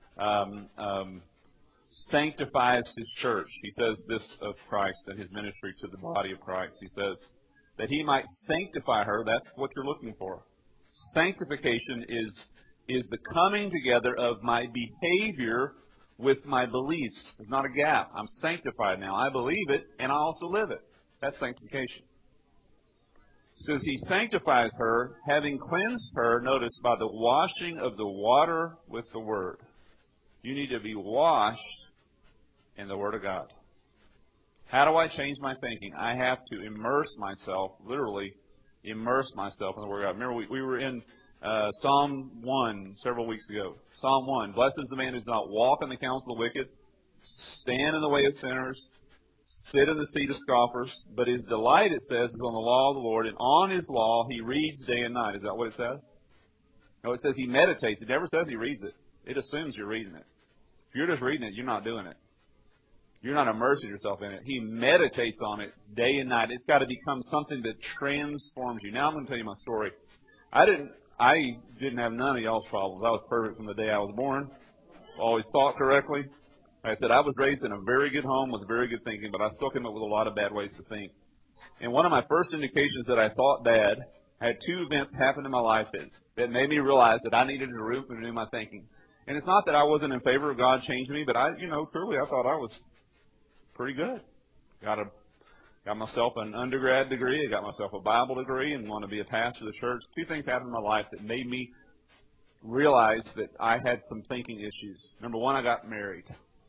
sanctifies His church. He says this of Christ and His ministry to the body of Christ. He says that He might sanctify her. That's what you're looking for. Sanctification is the coming together of my behavior with my beliefs. There's not a gap. I'm sanctified now. I believe it, and I also live it. That's sanctification. It says He sanctifies her, having cleansed her, notice, by the washing of the water with the Word. You need to be washed in the Word of God. How do I change my thinking? I have to immerse myself, literally, immerse myself in the Word of God. Remember, we were in Psalm 1 several weeks ago. Psalm 1, blessed is the man who does not walk in the counsel of the wicked, stand in the way of sinners, sit in the seat of scoffers, but his delight, it says, is on the law of the Lord, and on his law he reads day and night. Is that what it says? No, it says he meditates. It never says he reads it. It assumes you're reading it. If you're just reading it, you're not doing it. You're not immersing yourself in it. He meditates on it day and night. It's got to become something that transforms you. Now I'm going to tell you my story. I didn't have none of y'all's problems. I was perfect from the day I was born. Always thought correctly. Like I said, I was raised in a very good home with very good thinking, but I still came up with a lot of bad ways to think. And one of my first indications that I thought bad, I had two events happen in my life that made me realize that I needed to renew my thinking. And it's not that I wasn't in favor of God changing me, but truly I thought I was pretty good. Got myself an undergrad degree. I got myself a Bible degree and want to be a pastor of the church. Two things happened in my life that made me realize that I had some thinking issues. Number one, I got married.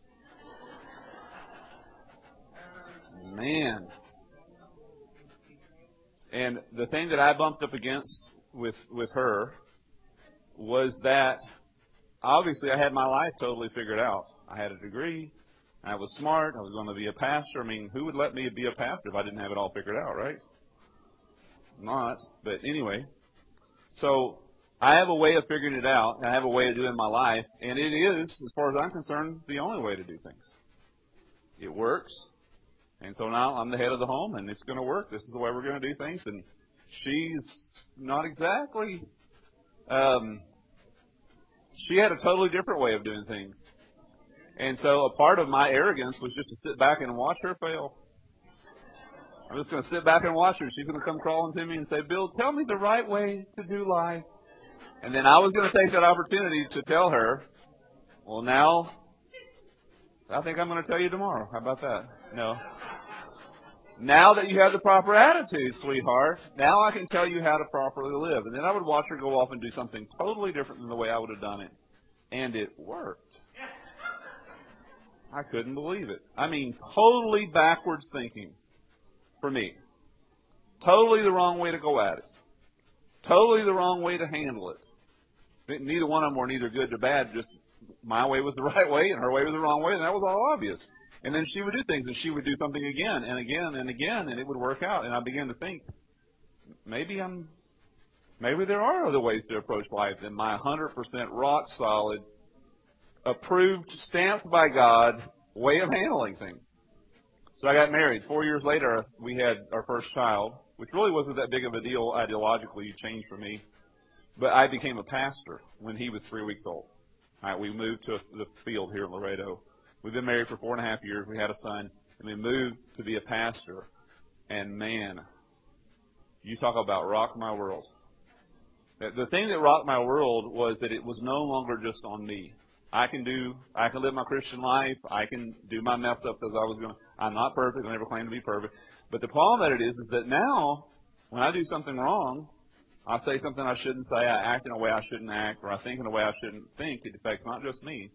Man. And the thing that I bumped up against with her was that obviously I had my life totally figured out. I had a degree. I was smart. I was going to be a pastor. I mean, who would let me be a pastor if I didn't have it all figured out, right? Not. But anyway, so I have a way of figuring it out. And I have a way of doing my life. And it is, as far as I'm concerned, the only way to do things. It works. And so now I'm the head of the home, and it's going to work. This is the way we're going to do things. And she's not exactly. She had a totally different way of doing things. And so a part of my arrogance was just to sit back and watch her fail. I'm just going to sit back and watch her. She's going to come crawling to me and say, Bill, tell me the right way to do life. And then I was going to take that opportunity to tell her, well, now, I think I'm going to tell you tomorrow. How about that? No. Now that you have the proper attitude, sweetheart, now I can tell you how to properly live. And then I would watch her go off and do something totally different than the way I would have done it. And it worked. I couldn't believe it. I mean, totally backwards thinking for me. Totally the wrong way to go at it. Totally the wrong way to handle it. Neither one of them were neither good or bad. Just my way was the right way and her way was the wrong way, and that was all obvious. And then she would do things, and she would do something again and again and again, and it would work out. And I began to think, maybe there are other ways to approach life than my 100% rock solid, approved, stamped by God way of handling things. So I got married. 4 years later, we had our first child, which really wasn't that big of a deal ideologically. It changed for me. But I became a pastor when he was 3 weeks old. All right, we moved to the field here in Laredo. We've been married for 4.5 years. We had a son, and we moved to be a pastor. And man, you talk about rock my world. The thing that rocked my world was that it was no longer just on me. I can live my Christian life. I can do my mess up as I was going. I'm not perfect. I never claim to be perfect. But the problem that it is that now, when I do something wrong, I say something I shouldn't say. I act in a way I shouldn't act, or I think in a way I shouldn't think. It affects not just me,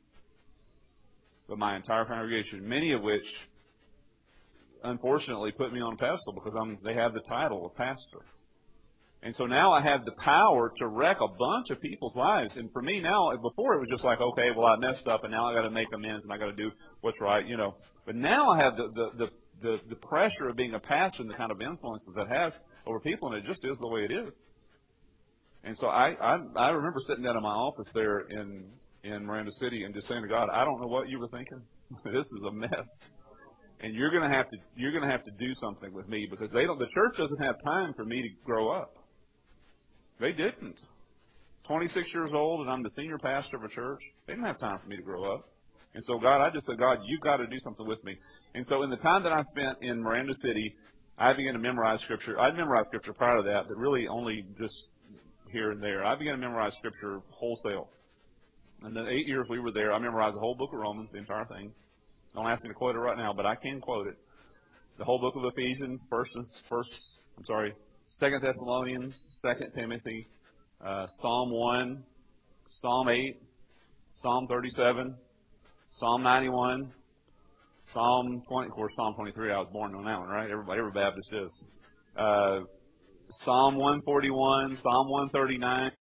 but my entire congregation. Many of which, unfortunately, put me on a pedestal because they have the title of pastor. And so now I have the power to wreck a bunch of people's lives. And for me now, before it was just like, okay, well, I messed up and now I got to make amends and I got to do what's right, But now I have the pressure of being a pastor and the kind of influences that has over people, and it just is the way it is. And so I remember sitting down in my office there in Miranda City and just saying to God, I don't know what you were thinking. This is a mess. And you're going to have to do something with me because the church doesn't have time for me to grow up. They didn't. 26 years old, and I'm the senior pastor of a church. They didn't have time for me to grow up. And so, God, I just said, God, you've got to do something with me. And so in the time that I spent in Miranda City, I began to memorize Scripture. I'd memorized Scripture prior to that, but really only just here and there. I began to memorize Scripture wholesale. And the 8 years we were there, I memorized the whole book of Romans, the entire thing. Don't ask me to quote it right now, but I can quote it. The whole book of Ephesians, 2 Thessalonians, 2 Timothy, Psalm 1, Psalm 8, Psalm 37, Psalm 91, Psalm 20. Of course, Psalm 23, I was born on that one, right? Every Baptist is. Psalm 141, Psalm 139.